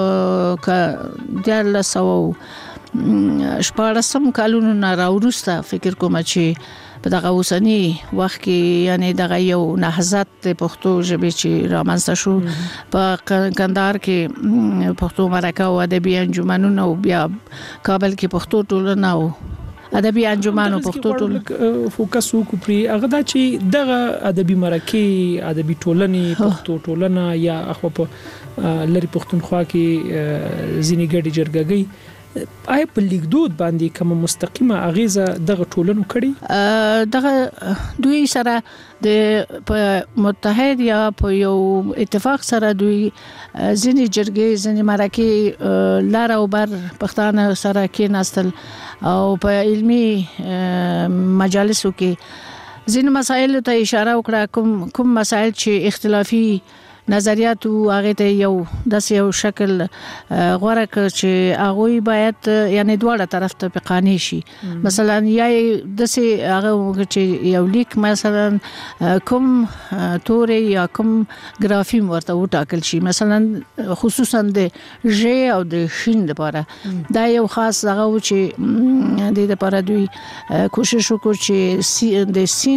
د 1400 کالونو نه راوروسته فکر کوم چې په دغه اوسنی وخت کې یعنی دغه یو نهضت د پښتو ژبې چې رامنځته شو په کندهار کې پښتو مرکه او ادبي انجمنونه او بیا کابل کې پښتو ټولنه او ادبي انجمنونو پښتو ټول فوکس وکړي هغه دا چې دغه ادبي مرکه ادبي ټولنې پښتو ټولنه یا اخو په لری پښتونخوا کې ځینې ګډي جرګګي آیا په لیکدود باندې کوم مستقیمه اغیزه دغه ټولنو کړي دغه دوی سره د متحد یا په یو اتفاق سره دوی ځینې جرګې ځینې مرکه لار او بر پښتانه سره کې ناستل او په علمي مجالسو کې ځینې مسایل ته اشاره وکړه کوم مسایل چې اختلافي نظریات او هغه ته یو د یو شکل غوړه ک چې هغه باید یعنی دواړه طرف ته قانع شي مثلا یا د هغه چې یو لیک مثلا کوم توري یا کوم ګرافیم ورته وټاکل شي مثلا خصوصا د ژ او د شین لپاره دا یو خاص هغه چې د لپاره دوی کوشش وکړي چې د سین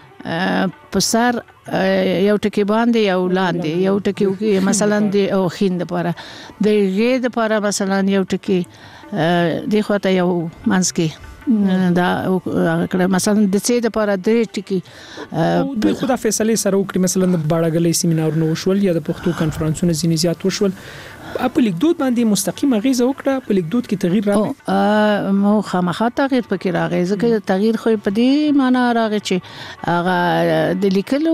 پسر یو ټکی باندې یو لاندې یو ټکی مثلا د او خین لپاره د غې لپاره مثلا یو ټکی د خواته یو مانسکی دا کړه مثلا د څه لپاره د ټکی د خدا فیصله سره وکړي مثلا د باړګلې سیمینارونو وشول یا د پښتو کانفرنسونو ځینې زیات وشول په لیکدود باندې مستقیمه غیزه وکړه په لیکدود کې تغییر راغی مو خامخا تغییر پکې راغی ځکه تغییر خو په دې معنی راغی چې هغه د لیکلو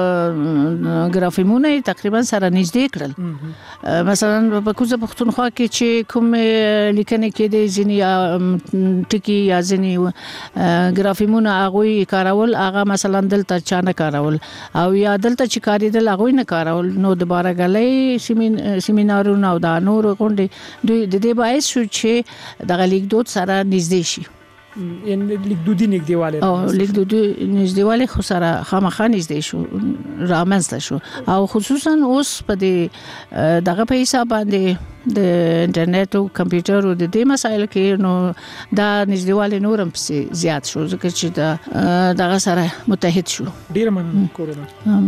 ګرافیمونه تقریبا سره نږدې کړل مثلا په کوزه پښتونخوا کې چې کوم لیکنه کې د ځینی ټکی یا ځینی ګرافیمونه هغه کارول هغه مثلا دلته چانه کارول او یا دلته چې کاریدل هغه نه کارول نو د باړګلې سیمینارونو او دا نور غونډې دوی د دې باعث شو چې د لیکدود سره نږدې شي یعنی لیکدودي نږدېواله او لیکدودي نږدېواله خو سره خامخا نږدې شو رامنځته شو او خصوصا اوس په دغه په حساب باندې د انټرنیټ او کمپیوټر او د دې مسایل کې نو دا نږدېواله نورم زیات شو ځکه چې دغه سره متحد شو ډیر مننه کوم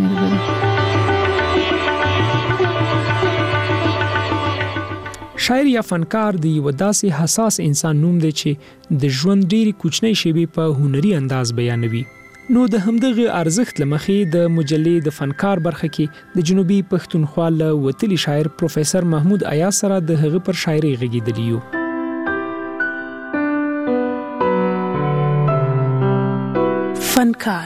شاعر یا فنکار دی یو داسې حساس انسان نوم دی چې د ژوند ډېری کوچنۍ شیبې په هنري انداز بیانوي نو د همدغه ارزښت لمخې د مجلې د فنکار برخه کې د جنوبي پښتونخوا له وتلي شاعر پروفیسور محمود ایاز سره د هغه پر شاعري غږیدلی یو فنکار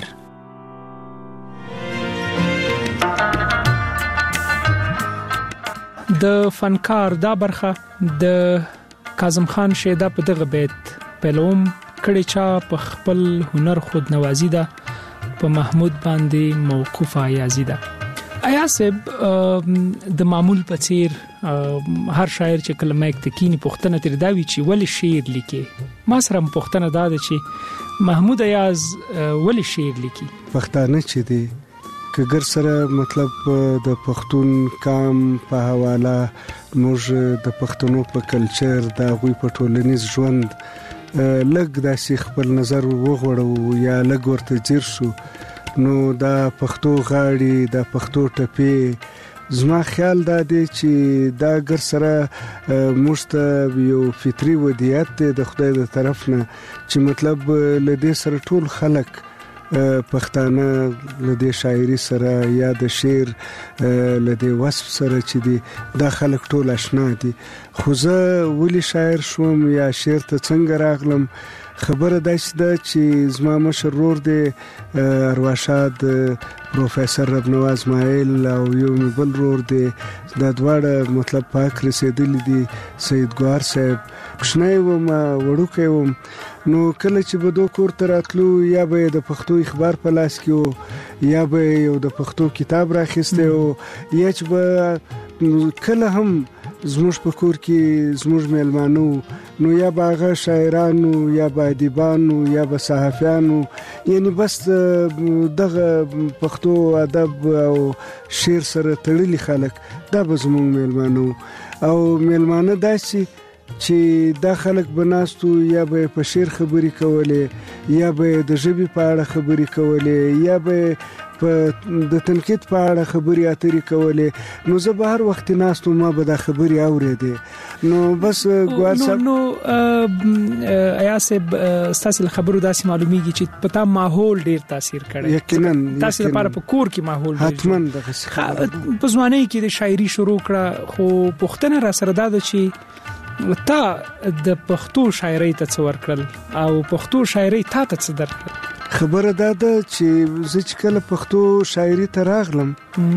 د فنکار دا برخه د کاظم خان شیدا په دغه بیت پهلوم کړي چا په خپل هنر خود نوازی ده په محمود باندې موقوفه یازی ده آیا صاحب د معمول په څیر هر شاعر چې کلمه تکینی پښتنه تر داوی چې ول شعر لیکي ما سره پښتنه دا ده چې محمود ایاز ول شعر لیکي پښتانه چې دی کګر سره مطلب د پښتون کام په حواله موږ د پښتنو په کلچر د غوي په ټولنیز ژوند لګ داسې خپل نظر وغوړو یا لګ ورته جیر شو نو دا پښتو غاړي د پښتو ټپي زما خیال دا دی چې دا ګر سره موږ یو فطري ودیات دی د خدای د طرف نه چې مطلب لدې سره ټول خلک پښتانه لدې شاعري سره یا د شعر لدې وصف سره چې دی دا خلک ټول آشنا دي خو زه ولی شاعر شوم یا شعر ته څنګه راغلم خبره داسې ده چې زما مشر ورور دی ارواښاد پروفیسور ربنواز اسماعیل او یو بل ورور دی دا دواړه مطلب پاک رسیدلی دي سید ګوهر صاحب کوچنی وم وړوکی وم نو کله چې به دوه کور ته راتلو یا به د پښتو اخبار په لاس کې یا به یو د پښتو کتاب راخیسته او یا چې به کله هم زموږ په کور کې زموږ میلمانو نو یا باغه شاعرانو یا با ادیبانو یا با صحافیانو یعنی بس دغه پښتو ادب او شعر سره تړلي خلک دا به زموږ میلمانو او میلمانه داسي چې دا خلک بناستو یا به په شعر خبري کولې یا به د ژبې په اړه خبري کولې یا به په د تنقید په اړه خبري اترې کولې نو زه به هر وخت ناستو ما به دا خبري اورېدې نو بس ګوار صاحب نو آیا صاحب تاسو خبرو داسې معلومیږي چې پتا ماحول ډیر تاثیر کړي یقینا تاسو لپاره په کور کې ماحول حتمن دغه په ځوانۍ کې د شاعري شروع کړه خو پښتنه را سره دا چې تا د پښتو شاعرۍ ته څور کړل او پښتو شاعرۍ تا ته څه درکړل خبره دا ده چې زه چې کله پښتو شاعري ته راغلم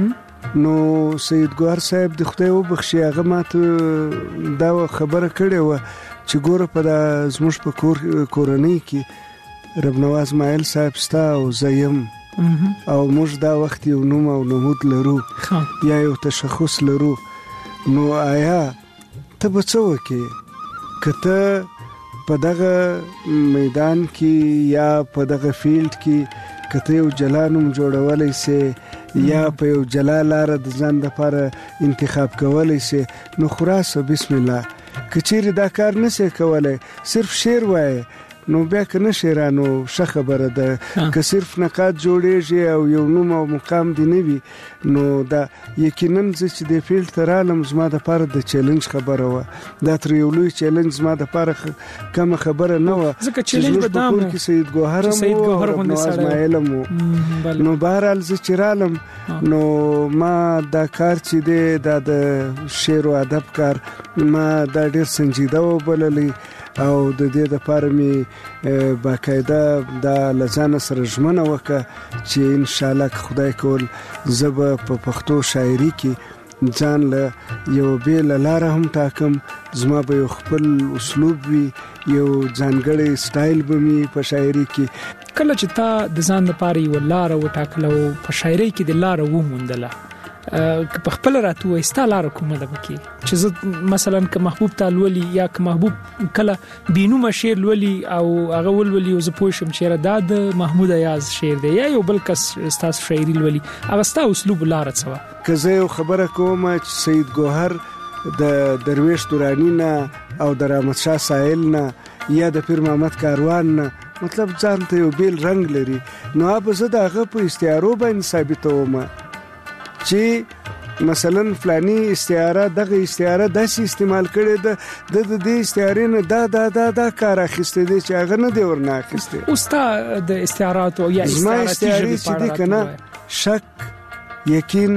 نو سید ګوهر صاحب د خدای وبخښي هغه ماته دا خبره کړې و چې ګوره په زموږ په کورنۍ کې ربنواز اسماعیل صاحب ستا او زیم او موږ دا وخت یو نوم او نمود لرو یا یو تشخص لرو نو آیا ته به څه وکې که ته په دغه میدان کې یا په دغه فیلډ کې که ته یو جلا نوم جوړولی سې یا په یو جلا لاره د ځان لپاره انتخاب کولی سې نو خلاصه بسم الله که چیرې دا کار نسې کولی صرف شعر وایې نو بیا که نه شعرانو ښه خبره ده که صرف نقاد جوړیږي او یو نوم او مقام دی نه وي نو دا یقینا زه چې د فیلډ ته رالم زما دپاره د چیلنج خبره وه دا تر یو لوی چیلنج زما دپاره کمه خبره نه وه چې زموږ په کور کې سید ګوهر هم و او ربنواز اسماعیل هم و نو بهرحال زه چې رالم نو ما دا کار چې دی دا د شعر او ادب کار ما دا ډېر سنجیده وبللی او د دې لپاره می باقاعده دا لزان سره ژمنه وکړه چې ان شاء الله که خدای کول زب په پښتو شاعري کې ځان له یو بیل لاره هم ټاکم زما به یو خپل اسلوب وي یو ځانګړی سټایل به می په شاعري کې کله چې تا د ځان لپاره یو لاره وټاکلو په شاعري کې د لاره وموندله که په خپل راتو وستا لار کومه ده بکی چې زه مثلا که محبوب تعالولي یا که محبوب کله بینو شعر لولي او هغه ولولي او زه پوه شم چې دا د محمود ایاز شعر دی یا یو بل کس تاسو شاعري لولي هغه ستا اسلوب لار څه که زه یو خبره کوم چې سید ګوهر د درویش دورانی نه او د رحمت شاه سائل نه یا د پیر محمد کاروان نه مطلب ځان ته یو بیل رنگ لري نو هغه زه د هغه په استعارو باندې ثابتوم چې مثلا فلانی استعاره دغه استعاره داسې استعمال کړي د دې استعارې نه دا کار اخیسته دي چې هغه نه دی ورنه اخیسته او ستا د استعارات او یا استعارې چې دي کنه شک یقین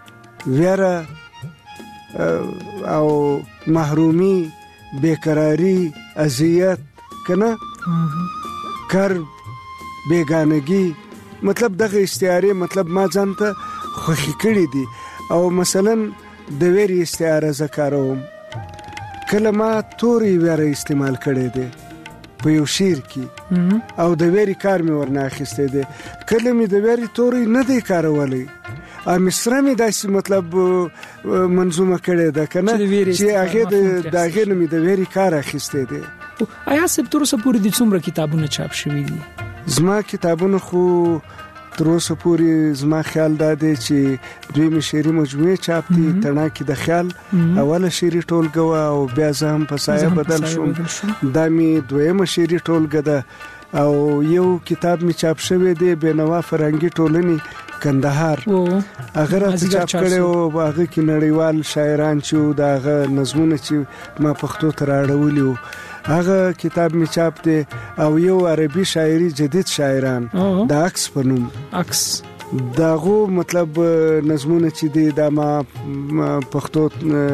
ویره او محرومی بیقراری اذیت کنه کر بیگانگی مطلب دغه استعارې مطلب ما ځان ته خوخي کړی دي او مثلا د ویری استعاره زکاروم کله ما توري ویره استعمال کړی دی په یو شعر کې او د ویری کار مې ورنه اخیسته دی کله مې د ویری توري نه دی کارولی مصر می داسې مطلب منظومه کړې ده کنه چې هغه د هغه نوم د ویری کار اخیسته دي. آیا سب تر اوسه پورې د څومره کتابونه چاپ شوي دي؟ زما کتابونه خو تر اوسه پورې زما خیال دا دی چې دوی شعري مجموعه چاپ دي. تڼاکې د خیال اوله شعري ټولګه وه او بیا زه هم په سایه بدل شوم. دا مې دویمه شعري ټولګه ده او یو کتاب می چاپ شوی دی بینوا فرهنګي ټولنې کندهار. هغه راته چاپ کړی او هغه کې نړیوال شاعران چې دغه نظمونه چې ما پښتو ته راوړلي وو هغه کتاب می چاپ دی او یو عربي شاعري جدید شاعران د عکس په نوم عکس داغو مطلب نظمونه چې دی دا ما پښتو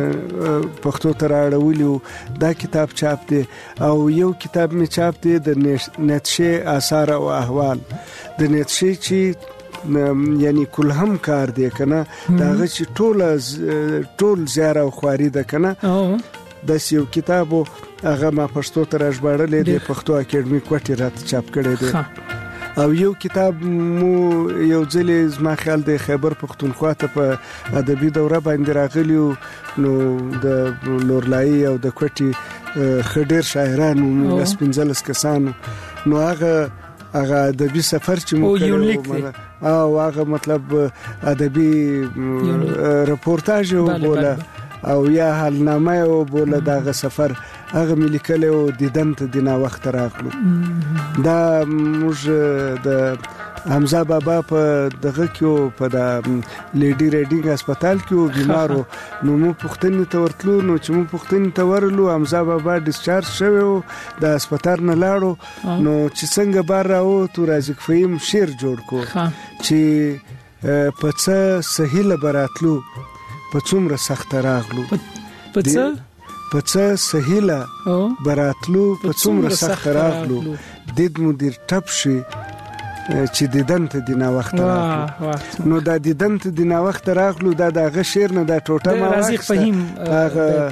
ته راوړلي دا کتاب چاپ دی او یو کتاب می چاپ دی د نیتشه آثار او احوال د نیتشه چې یعنی کلهم کار دی کنه داغه چې ټول زیاره او خواري ده کنه د یو کتابو هغه ما پښتو ته راژباړلې دی پښتو اکیډمي کوټی رات چاپ کړی دی او یو کتاب مو یو ځلې زما خیال دی خیبر پښتونخوا ته په ادبي دوره باندې راغلی نو د لورلای او د کوټی خډیر شاعرانو سپنځلس کسانو نو هغه ادبي سفر چې مو کړو او هغه مطلب ادبي رپورتاج وبوله او یا حالنامه وبوله دغه سفر هغه ملي او دیدن ته دینا وخت راغلو. دا موږ د حمزه بابا په دغه کې په د لیډي ریډینګ هسپتال کې بیمارو نو مو پښتنې ته ورتلو نو چې مو پښتنې ته ورلو حمزه بابا ډیسچارج شوی د هسپتال نه لاړو نو چې څنګه بار راو تو رازق فهیم شعر جوړ کو چې په څه صحیح لبراتلو په څومره سخت راغلو په څه سهیله براتلو په څومره سخت راغلو دید مدیر ټپ شي چې دیدن ته دینا وخت راغلو نو دا دیدن ته دینا وخت راغلو دا دغه شعر نه دا ټوټه ما واخیسته هغه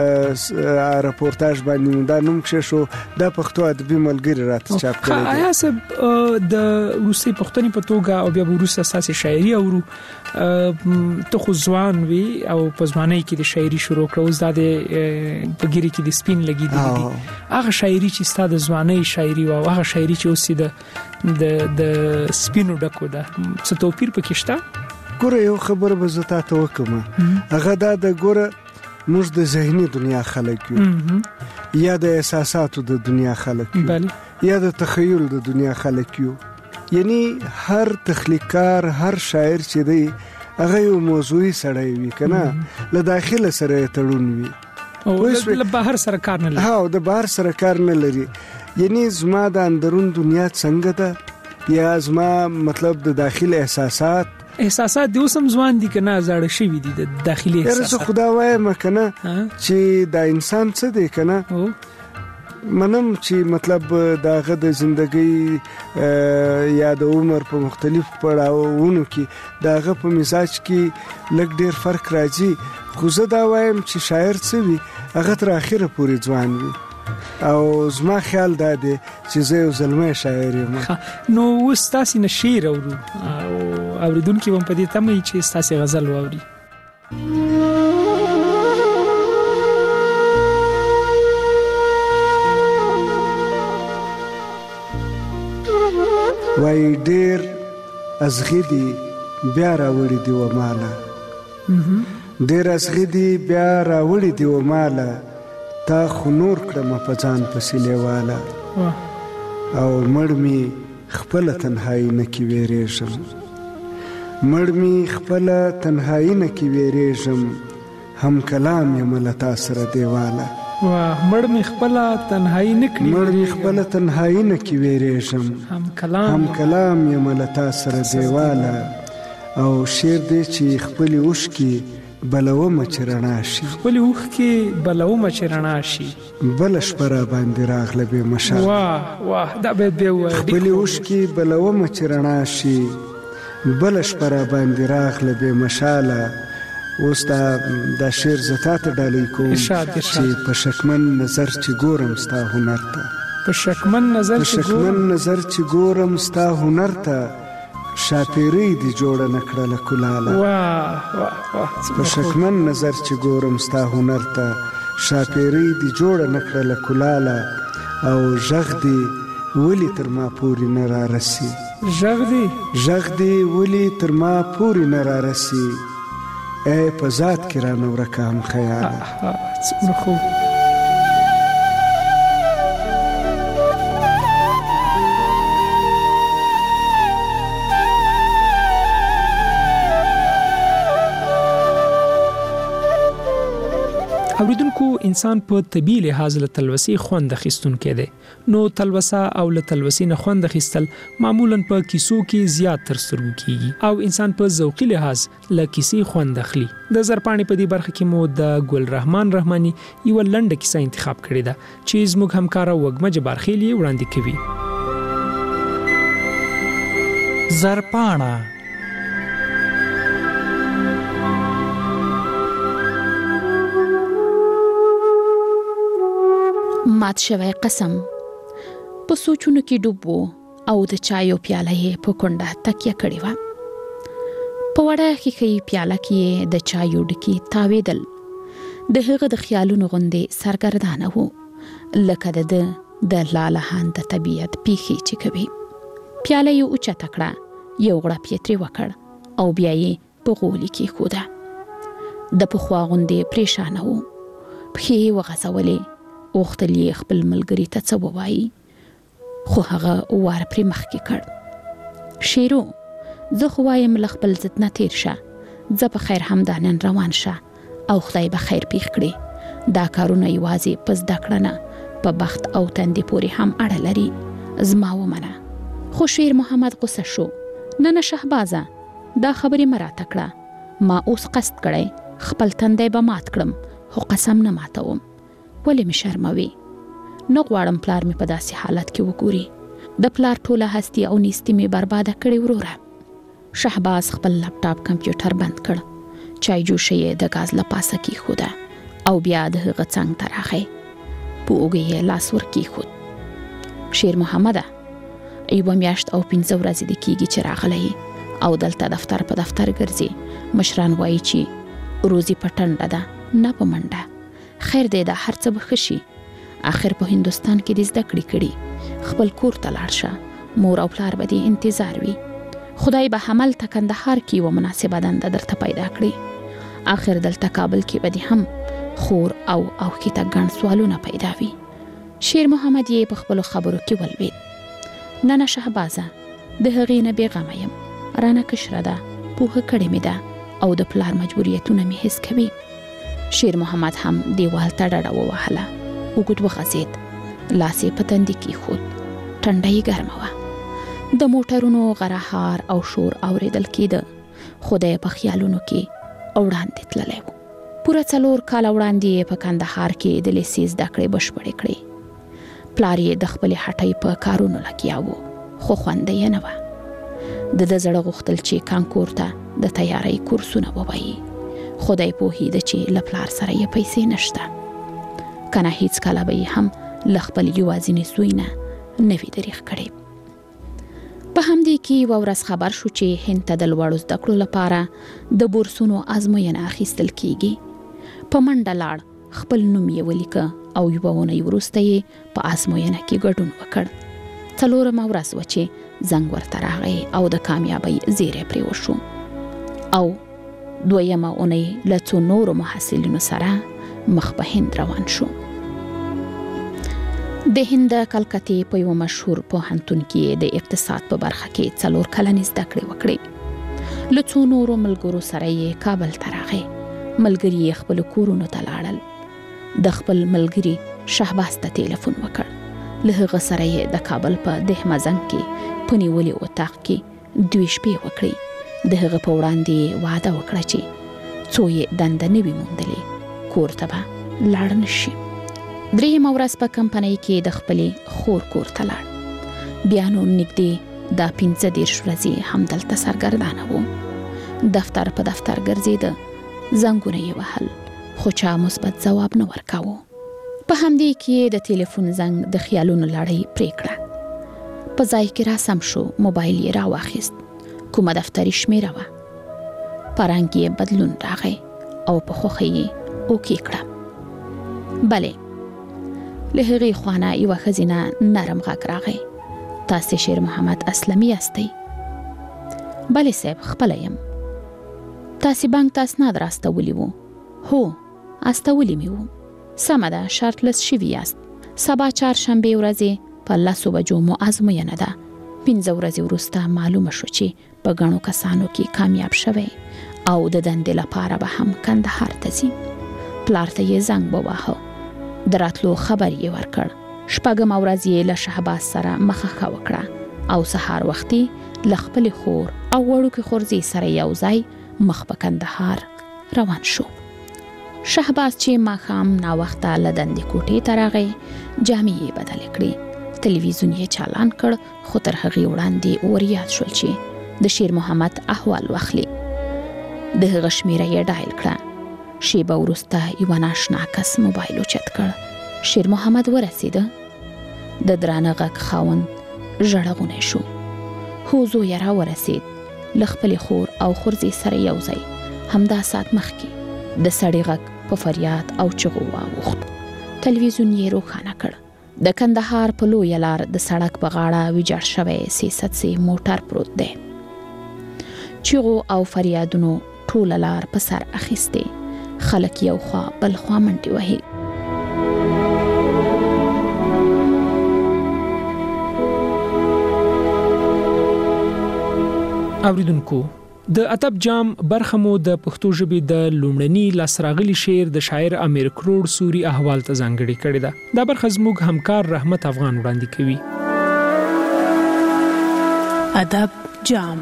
راپورتاج باندې دا نوم شو د پښتو ادبي ملګری راته چاپ کړی دی. آیا سب د روسي پښتني په توګه او بیا روسي اساسي شاعري اورو ته خو ځوان وي او په ځوانۍ کې د شاعري شروع کړو زده په ګيري کې د سپین لګیدل دي هغه شاعري چې ستاسو ځوانۍ شاعري او هغه شاعري چې اوس د سپینو ډکو ده څه توپیر پکې شته؟ ګوره یو خبر به زه تاسو وکم هغه دا د ګوره موږ د ذهني دنیا خلک یو یا د احساساتو د دنیا خلک یو یا د تخیل د دنیا خلک یو یعنی هر تخلیقار هر شاعر چې دی هغه یو موضوعي سړی وي کنه له داخله سره تړون وي او له بهر سره کار نه لري د بهر سره کار نه لري یعنی زما د اندرون دنیا څنګه ده یا زما مطلب د داخلي احساسات دی اوسم ځوان دي کنه زړه شوی دي د داخلي احساسات زه خدا وایم کنه چې د انسان څه دی کنه منم چې مطلب داغه د ژوندۍ یا د عمر په مختلف پړاوونو کې داغه په مزاج کې لږ ډیر فرق راځي خو زه دا وایم چې شاعر څه وي هغه تر اخره پورې ځوان وي او زما خیال دا دی چې زه یو زلمه شاعر یم. نو اوس تاسو نه شعر اورو او اوریدونکو هم په دې تمه چې تاسو غزل واوري. وای ډیر ازغدي بیا راوړي دی و مالا ډیر ازغدي بیا راوړي دی و مالا تا خو نور کړم په ځان پسې لیواله او مړ می خپل تنهایی نه کی ویریږم مړ می خپل تنهایی نه کی ویریږم هم کلام یم لتا سره دیواله مړ می خپل تنهایی نه کی مړ می خپل تنهایی نه کی ویریږم هم کلام یم لتا سره دیواله او شعر دې چې خپل اوښ کی بلو مچرنا شي خپل اوخ کې بلو مچرنا شي بل شپره باندې راغله به مشال واه دا به وای خپل اوخ کې بلو مچرنا شي بل شپره باندې راغله به مشاله اوس دا شعر زتا ته ډالۍ کوم چې په شکمن نظر چې ګورم ستا هنر ته په شکمن نظر چې ګورم ستا هنر ته شاپیری دی جوړه نکړه کلاله. په شکمن نظر چې ګورم ستا هنر ته، شاپیری دی جوړه نکړه کلاله، او ژغ دی ولی تر ما پورې نه را رسی. ژغ دی ولی تر ما پورې نه را رسی، ای په ذات کې را نه ورکه هم خیاله. څومره خوب. اوریدونکو، انسان په طبیعي لحاظ له تلوسې خوند اخیستونکی دی، نو تلوسه او له تلوسې نه خوند اخیستل معمولا په کیسو کې زیات تر سترګو کیږي، او انسان په ذوقي لحاظ له کیسې خوند اخلي. د زرپاڼې په دې برخه کې مو د ګل رحمان رحماني یو لنډه کیسه انتخاب کړې ده چې زموږ همکاره وږمه جبارخیل یې وړاندې کوي. زرپاڼه مات شوی قسم په سوچونو کې ډوب و او د چایو پیاله یې په کونډه تکیه کړې وه. په وړه ښیښې پیاله کې د چایو ډکي تاوېدل. د هغه د خیالونو غوندې سرګردانه و لکه د لالهان د طبیعت پیښې چې کوي. پیاله یې اوچته کړه، یو غړپ یې ترې وکړ او بیا یې په غولي کېښوده. د پخوا غوندې پریشانه و، پښې یې وغځولې، غوښتل یې خپل ملګري ته څه ووایي، خو هغه وار پرې مخکې کړ. شیرو، زه خو وایم له خپل ضد نه تیر شه، زه په خیر همدا نن روان شه او خدای به خیر پیښ کړي. دا کارونه یوازې په زده کړه نه، په بخت او تندې پورې هم اړه لري. زما ومنه. خو شیر محمد غوسه شو. نه شهبازه، دا خبرې مه راته کړه، ما اوس قصد کړی خپل تندی به مات کړم، خو قسم نه ماتوم. ولې مې شرموي؟ نه غواړم پلار مې په داسې حالت کې وګوري. د پلار ټوله هستی او نیستی مې برباده کړې وروره. شهباز خپل لپټاپ کمپیوټر بند کړ، چای جوشه یې د غاز له پاسه کېښوده او بیا د هغه څنګ ته راغی. په اوږه یې لاس ور کېښود. شیر محمده، یوه میاشت او 15 ورځې دې کېږي چې راغلی او دلته دفتر په دفتر ګرځي. مشران وایي چې روزي په ټنډه ده نه په منډه. خیر دی، دا هر څه به ښه شي. آخر په هندوستان کې دې زده کړې کړي، خپل کور ته لاړ شه، مور او پلار به دې انتظار وي. خدای به همالته کندهار کې یوه مناسبه دنده درته پیدا کړي. آخر دلته کابل کې به دې هم خور او اوښکې ته ګڼ سوالونه پیدا وي. شیر محمد یې په خپلو خبرو کې ولوید. نه شهبازه، د هغې نه بېغمه یم، رانه کشره ده، پوهه کړې مې ده او د پلار مجبوریتونه مې حس کوي. شیر محمد هم دیوال ته ډډه ووهله، اوږد وغځېد، لاس یې په تندي کېښود، ټنډه یې ګرمه وه. د موټرونو غرهار او شور اورېدل کېده، خو د یې په خیالونو کې وړاندې تللی و. پوره 4 کاله وړاندې یې په کندهار کې د لیسې زده کړې بشپړې کړې. پلار یې د خپلې هټۍ په کارونو لګیا و، خو خونده یې نه وه. د زړه غوښتل چې کانکور ته د تیارۍ کورسونه ووایي. خدای پوهېده چې له پلار سره یې پیسې نشته، کنه هیڅ کله به یې هم له خپل یوازیني زوی نه وي دریغ کړی. په همدې کې یوه ورځ خبر شو چې هند ته د لوړو زده کړو لپاره د بورسونو ازموینه اخیستل کیږي. په منډه لاړ، خپل نوم یې ولیکه او یوه اونۍ وروسته یې په ازموینه کې ګډون وکړ. 4مه ورځ وه چې زنګ ورته راغی او د کامیابۍ زیری پرې وشو. او 2مه اونۍ له څو نورو محصلینو سره مخ په هند روان شو. د هند کلکتې په یو مشهور پوهنتون کې د اقتصاد په برخه کې 4 کلنې زده کړې وکړې. له څو نورو ملګرو سره یې کابل ته راغی. ملګري یې خپل کورونو ته لاړل. د خپل ملګري شهباز ته ټلیفون وکړ. له هغه سره یې د کابل په دهمزنګ کې په نیولې اتاق کې 2 شپې وکړې. د هغه په وړاندې وعده وکړه چې څو یې دنده نه وي موندلې، کور ته به لاړ نه شي. 3مه ورځ په کمپنۍ کې د خپلې خور کور ته لاړ. بیا نو نږدې د 15 ورځې همدلته سرګردانه و. دفتر په دفتر ګرځېده، زنګونه یې وهل، خو چا مثبت ځواب نه ورکاوه. په همدې کې د ټلیفون زنګ د خیالونو لړۍ پرې کړه. په ځای کې را سم شو، موبایل یې راواخیست، کومه دفتري شمیره وه. په رنګ یې بدلون راغی او په خوښۍ یې اوکې کړه. بلې، له هغې خوانه یوه ښځینه نرم غږ راغی. تاسې شیر محمد اسلمي یاستئ؟ بلې صاحب، خپله یم. تاسې بانک ته اسناد راستولی وو؟ هو، استولی مې وو. سمه ده، شرط لس شوي یاست. سبا چهارشنبې ورځې په 10 بجو مو ازموینه ده. 15 ورځې وروسته معلومه شو چې په ګڼو کسانو کې کامیاب شوی او د دندې لپاره به هم کندهار ته ځي. پلار ته یې زنګ وواهه، د راتلو خبر یې ورکړ. شپږمه ورځ یې له شهباز سره مخه وکړه او سهار وختي له خپلې خور او وړوکې خورزۍ سره یو ځای مخ په کندهار روان شو. شهباز چې ماښام ناوخته له دندې کوټې ته راغی، جامې یې بدلې کړې، تلویزیون یې چالان کړ، خو تر هغې وړاندې وریاد شول چې د شیر محمد احوال واخلي. د هغه شمیره یې ډایل کړه. شیبه وروسته یوه ناشنا کس موبایل اوچت کړ. شیر محمد ورسېده. د درانه غږ خاوند ژړغونی شو. هو، زوی یې راورسېد، له خپلې خور او خورزۍ سره یو ځای. همدا ساعت مخکې د سړي غږ په فریاد او چغو واوښت. تلویزیون یې روښانه کړ. د کندهار په لویه لار د سړک په غاړه ویجاړ شوی 300 موټر پروت دی. چغو او فریادونو ټوله لار په سر اخیستې. خلک یو خوا بل خوا منډې وهي. اوریدونکو، د ادب جام برخه مو د پښتو ژبې د لومړني لاسراغلي شعر د شاعر امیر کروړ سوري احوال ته ځانګړې کړې ده. دا برخه زموږ همکار رحمت افغان وړاندې کوي. ادب جام.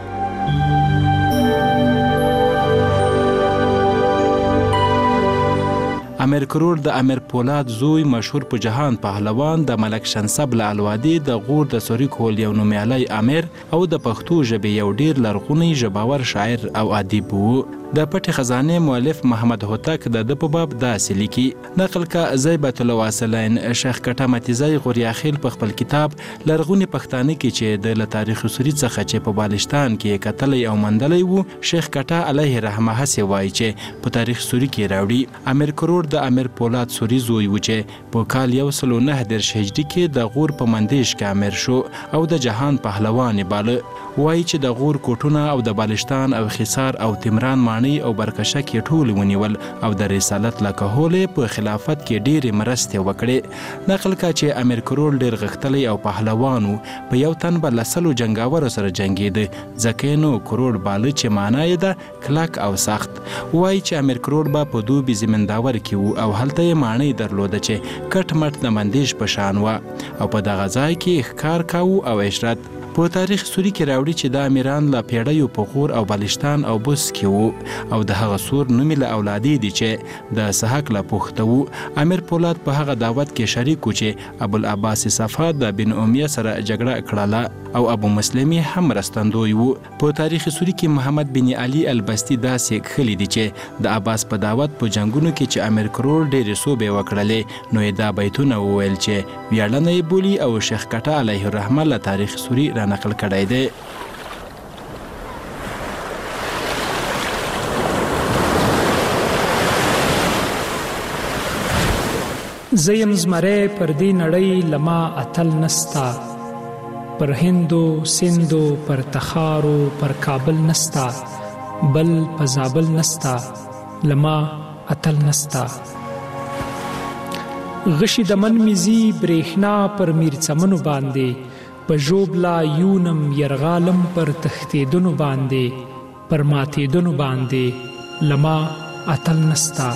امیر کروړ د امیر پولاد زوی، مشهور په جهان پهلوان، د ملک شنسب له الوادي د غور د سوري کول یو نومیالی امیر او د پښتو ژبې یو ډیر لرغونی ژباور شاعر او ادیب وو. د پټې خزانې مؤلف محمد هوتک د په باب داسې لیکي. نقل کا زیبت الواصلین شیخ کټه متیزی غوریاخیل په خپل کتاب لرغونی پښتانه کې چې د تاریخ سوري څخه چې په بالشتان کې کتلی او مندلی وو، شیخ کټه علیه رحمه هسې وایي چې په تاریخ سوري کې راوړي. امیر کروړ د امیر پولاد سوري زوی و چې په کال 1919 هجري کې د غور په مندیش کې امیر شو او د جهان پهلوان باله. وایي چې د غور کوټونه او د بالشتان او خسار او تمران مانی او برکشه کې ټول ونیول او د رسالت لکهولې په خلافت کې ډېرې مرستې وکړې. نقل کا چې امیر کروړ ډېر غښتلی او پهلوان و، په یو تن به 100 جنګاورو سره جنګېده، ځکه نو کروړ باله چې معنا یې ده کلک او سخت. وایي چې امیر کروړ به په دوبي زمینداور کې و او هلته یې ماڼۍ درلوده چې کټ مټ د مندیش په شان وه او په دغه ځای کې ښکار کاوه او عشرت. په تاریخ سوري کې راوړي چې د امیران له پیړیو په غور او بلشتان او بوس کې وو او د هغه سور نومې له اولادې دي چې د سحق له پوښته وو. امیر پولاد په هغه دعوت کې شریک و چې ابوالعباس صفا د بن امیه سره جګړه کړله او ابو مسلم هم مرستندوی وو. په تاریخ سوري کې محمد بن علي البستی داسې کښلي دي چې د عباس په دعوت په جنگونو کې چې امیر کروړ ډېرې صوبې وکړلې، نو یې دا بیتونه وویل چې ویاړنه یې بولي او شیخ کټه علیه الرحمه له تاریخ سوري را نقل کړی دی. زیم زمری پر دې نړۍ لما اتل نستا، پر هندو سندو پر تخارو پر کابل نستا، بل په زابل نستا لما اتل نستا. غشي د من میزي برېښنا پر میرڅمنو باندې، په ژوبلا یونم یرغالم پر تښتېدنو باندې، پر ماتېدنو باندې لما اتل نستا.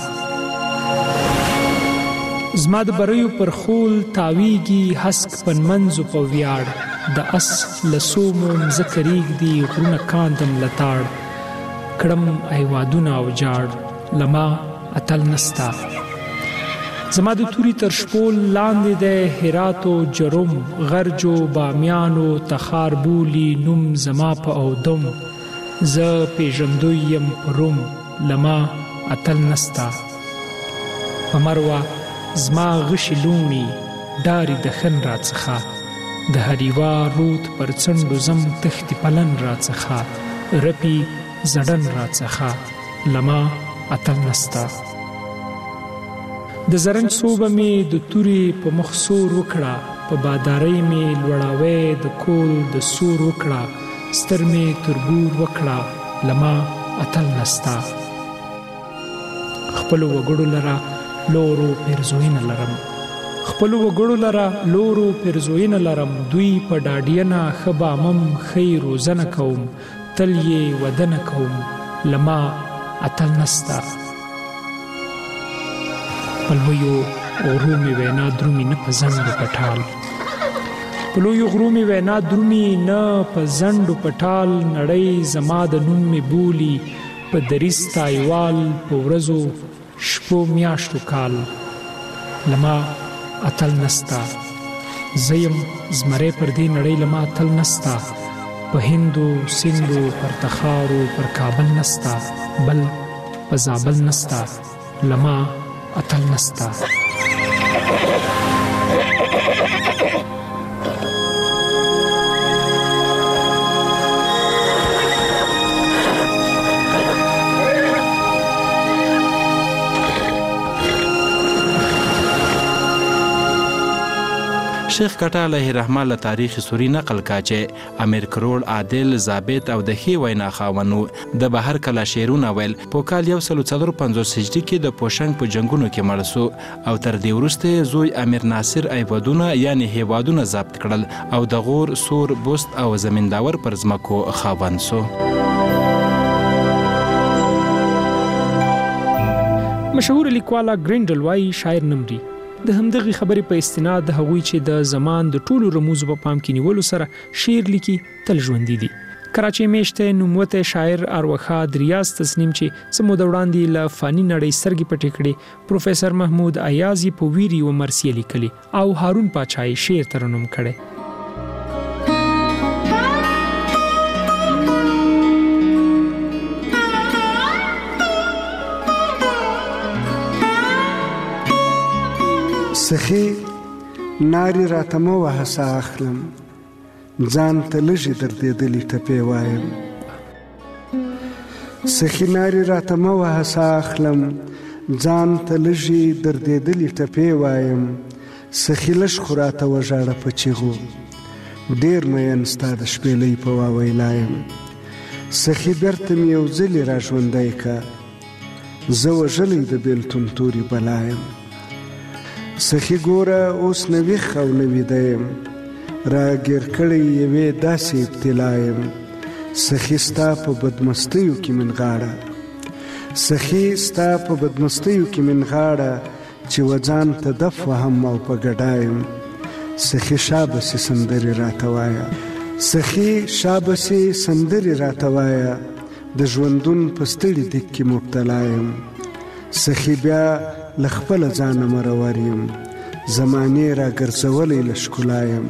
زما د بریو پر خول تاویږي هسک پنمنځو په ویاړ، د اس لسومو مځکه ریږدي غرونه کاندم لتاړ، کړم ایوادونه او جاړ لما اتل نستا. زما د توري تر شپول لاندې دی هراتو جرم، غرجو بامیانو تخار بولی نوم زما په اودم، زه پیژندوی یم روم لما اتل نستا. په مروه زما غشي لونی ډاری د خن را څخه، د هریوا رود پر څنډو زم تختی پلن راڅخه رپی زړن راڅخه لما اتل نستا د زرنج صوبه می د توري په مخسور وکړه په بادارۍ می لوړاوي د کول د سور وکړه ستر می تربور وکړه لما اتل نستا خپل وګړو لرا لورو پرزوین لرم خپل وګړو لرا لورو پرزوین لرم دوی په ډاډینا خبامم خیر روزنه کوم تل یې ودنه کوم لما اتل نستا پلویو غرومی وینا درومی نه په زندو پټال پلویو غرومی وینا درومی نه په زندو پټال نړۍ زما د نوم می بولی په دریس تایوال په ورځو شپو میاشتو کال لما اتل نستا زیم زمره پر دې نړۍ لما اتل نستا په هندو سندو پر تخارو پر کابل نستا بل په زابل نستا لما اتل نستا شیخ کټه علیه الرحمه له تاریخ سوری نقل کا چې امیر کروڑ عادل ضابط او د ښې وینا خاونو د بهر کله شعرونه ویل په کال 1950 هجري کې د پوشنګ په جنگونو کې مړ شو او تر دې وروسته زوی امیر ناصر ایوادونه یعنی هیوادونه ضبط کړل او د غور سور بوست او زمینداور پر ځمکو خاوند شو. مشهور لیکواله ګرینډل وايي شاعر نمري د همدغه خبرې په استناد د هغوی چې د زمان د ټولو رموزو په پام کې نیولو سره شعر لیکي تل ژوندي دي. کراچۍ میشته نوموته شاعر اروخا دریاز تسنیم چې سمو د وړاندې له فانی نړۍ سترګې پټې کړې پروفیسور محمود ایازي په ویری و مرثیه لیکلي او هارون پاچای شعر ترنم کړي. سخی ناری راتمو وحسا اخلم ځان ته لږی دردېدلې ټپې وایم سخی ناری راتمو وحسا اخلم ځان ته لږی دردېدلې ټپې وایم سخی لږ خو راته وژاړه په چیغو ډېر مین ستا د شپېلۍ په واویلایم سخی بیرته مې یو ځلې را ژوندی که زه وژلی د بېلتون تورې بلایم سخی ګوره اوس نه ویښ او نه ویده یم راګیر کړی یوې داسې ابتلا یم سخی ستا په بدمستیو کې من غاړه سخی ستا په بدمستیو کې من غاړه چې وځان ته دف وهم او په ګډا یم سخی شابسې سندرې راته وایه سخی شابسې سندرې راته وایه د ژوندون په ستړي دیګ کې مبتلا یم سخی بیا لخپل ځان مرور یم زمانې را ګرځولې له ښکلا یم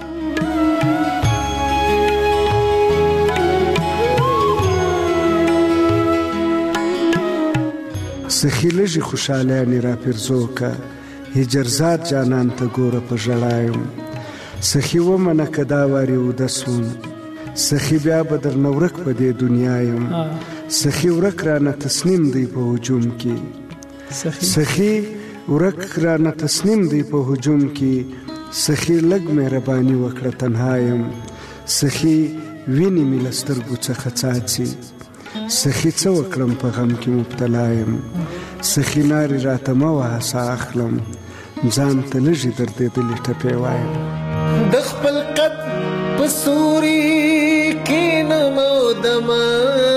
سخي لږې خوشحالیانې را پرزو که هجرزاد جانان ته ګوره په ژړا یم سخي ومنه که دا وارې اوده سوم سخي بیا به درنه ورک په دې دنیا یم سخي ورک رانه تسنیم دی په هجوم کې سخی ورک رانه تسنیم دی په هجوم کې سخی لږ مهرباني وکړه تنها یم سخی وینې مې له سترګو څخه څاڅي سخی څه وکړم په غم کې مبتلا یم سخی نارې راته مه وهه ساه اخلم ځان ته لږې دردېدلې ټپې وایم د خپل قد په سوري کښېنم او دمه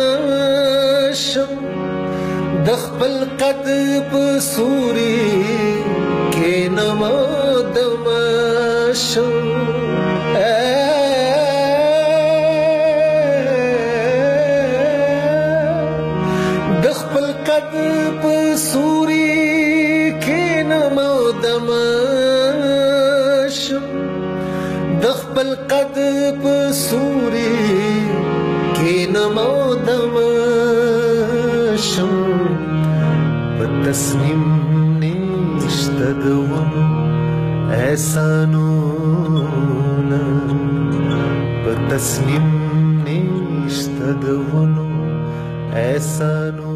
شم د خپل قد په سوري کښېنم او دمه شم د خپل قد په سوري کښېنم او دمه شم د خپل قد په سوري کښېنم او دمه شم په تصمیم نشته د وم احسانونه تصنیم نیست دونو احسانو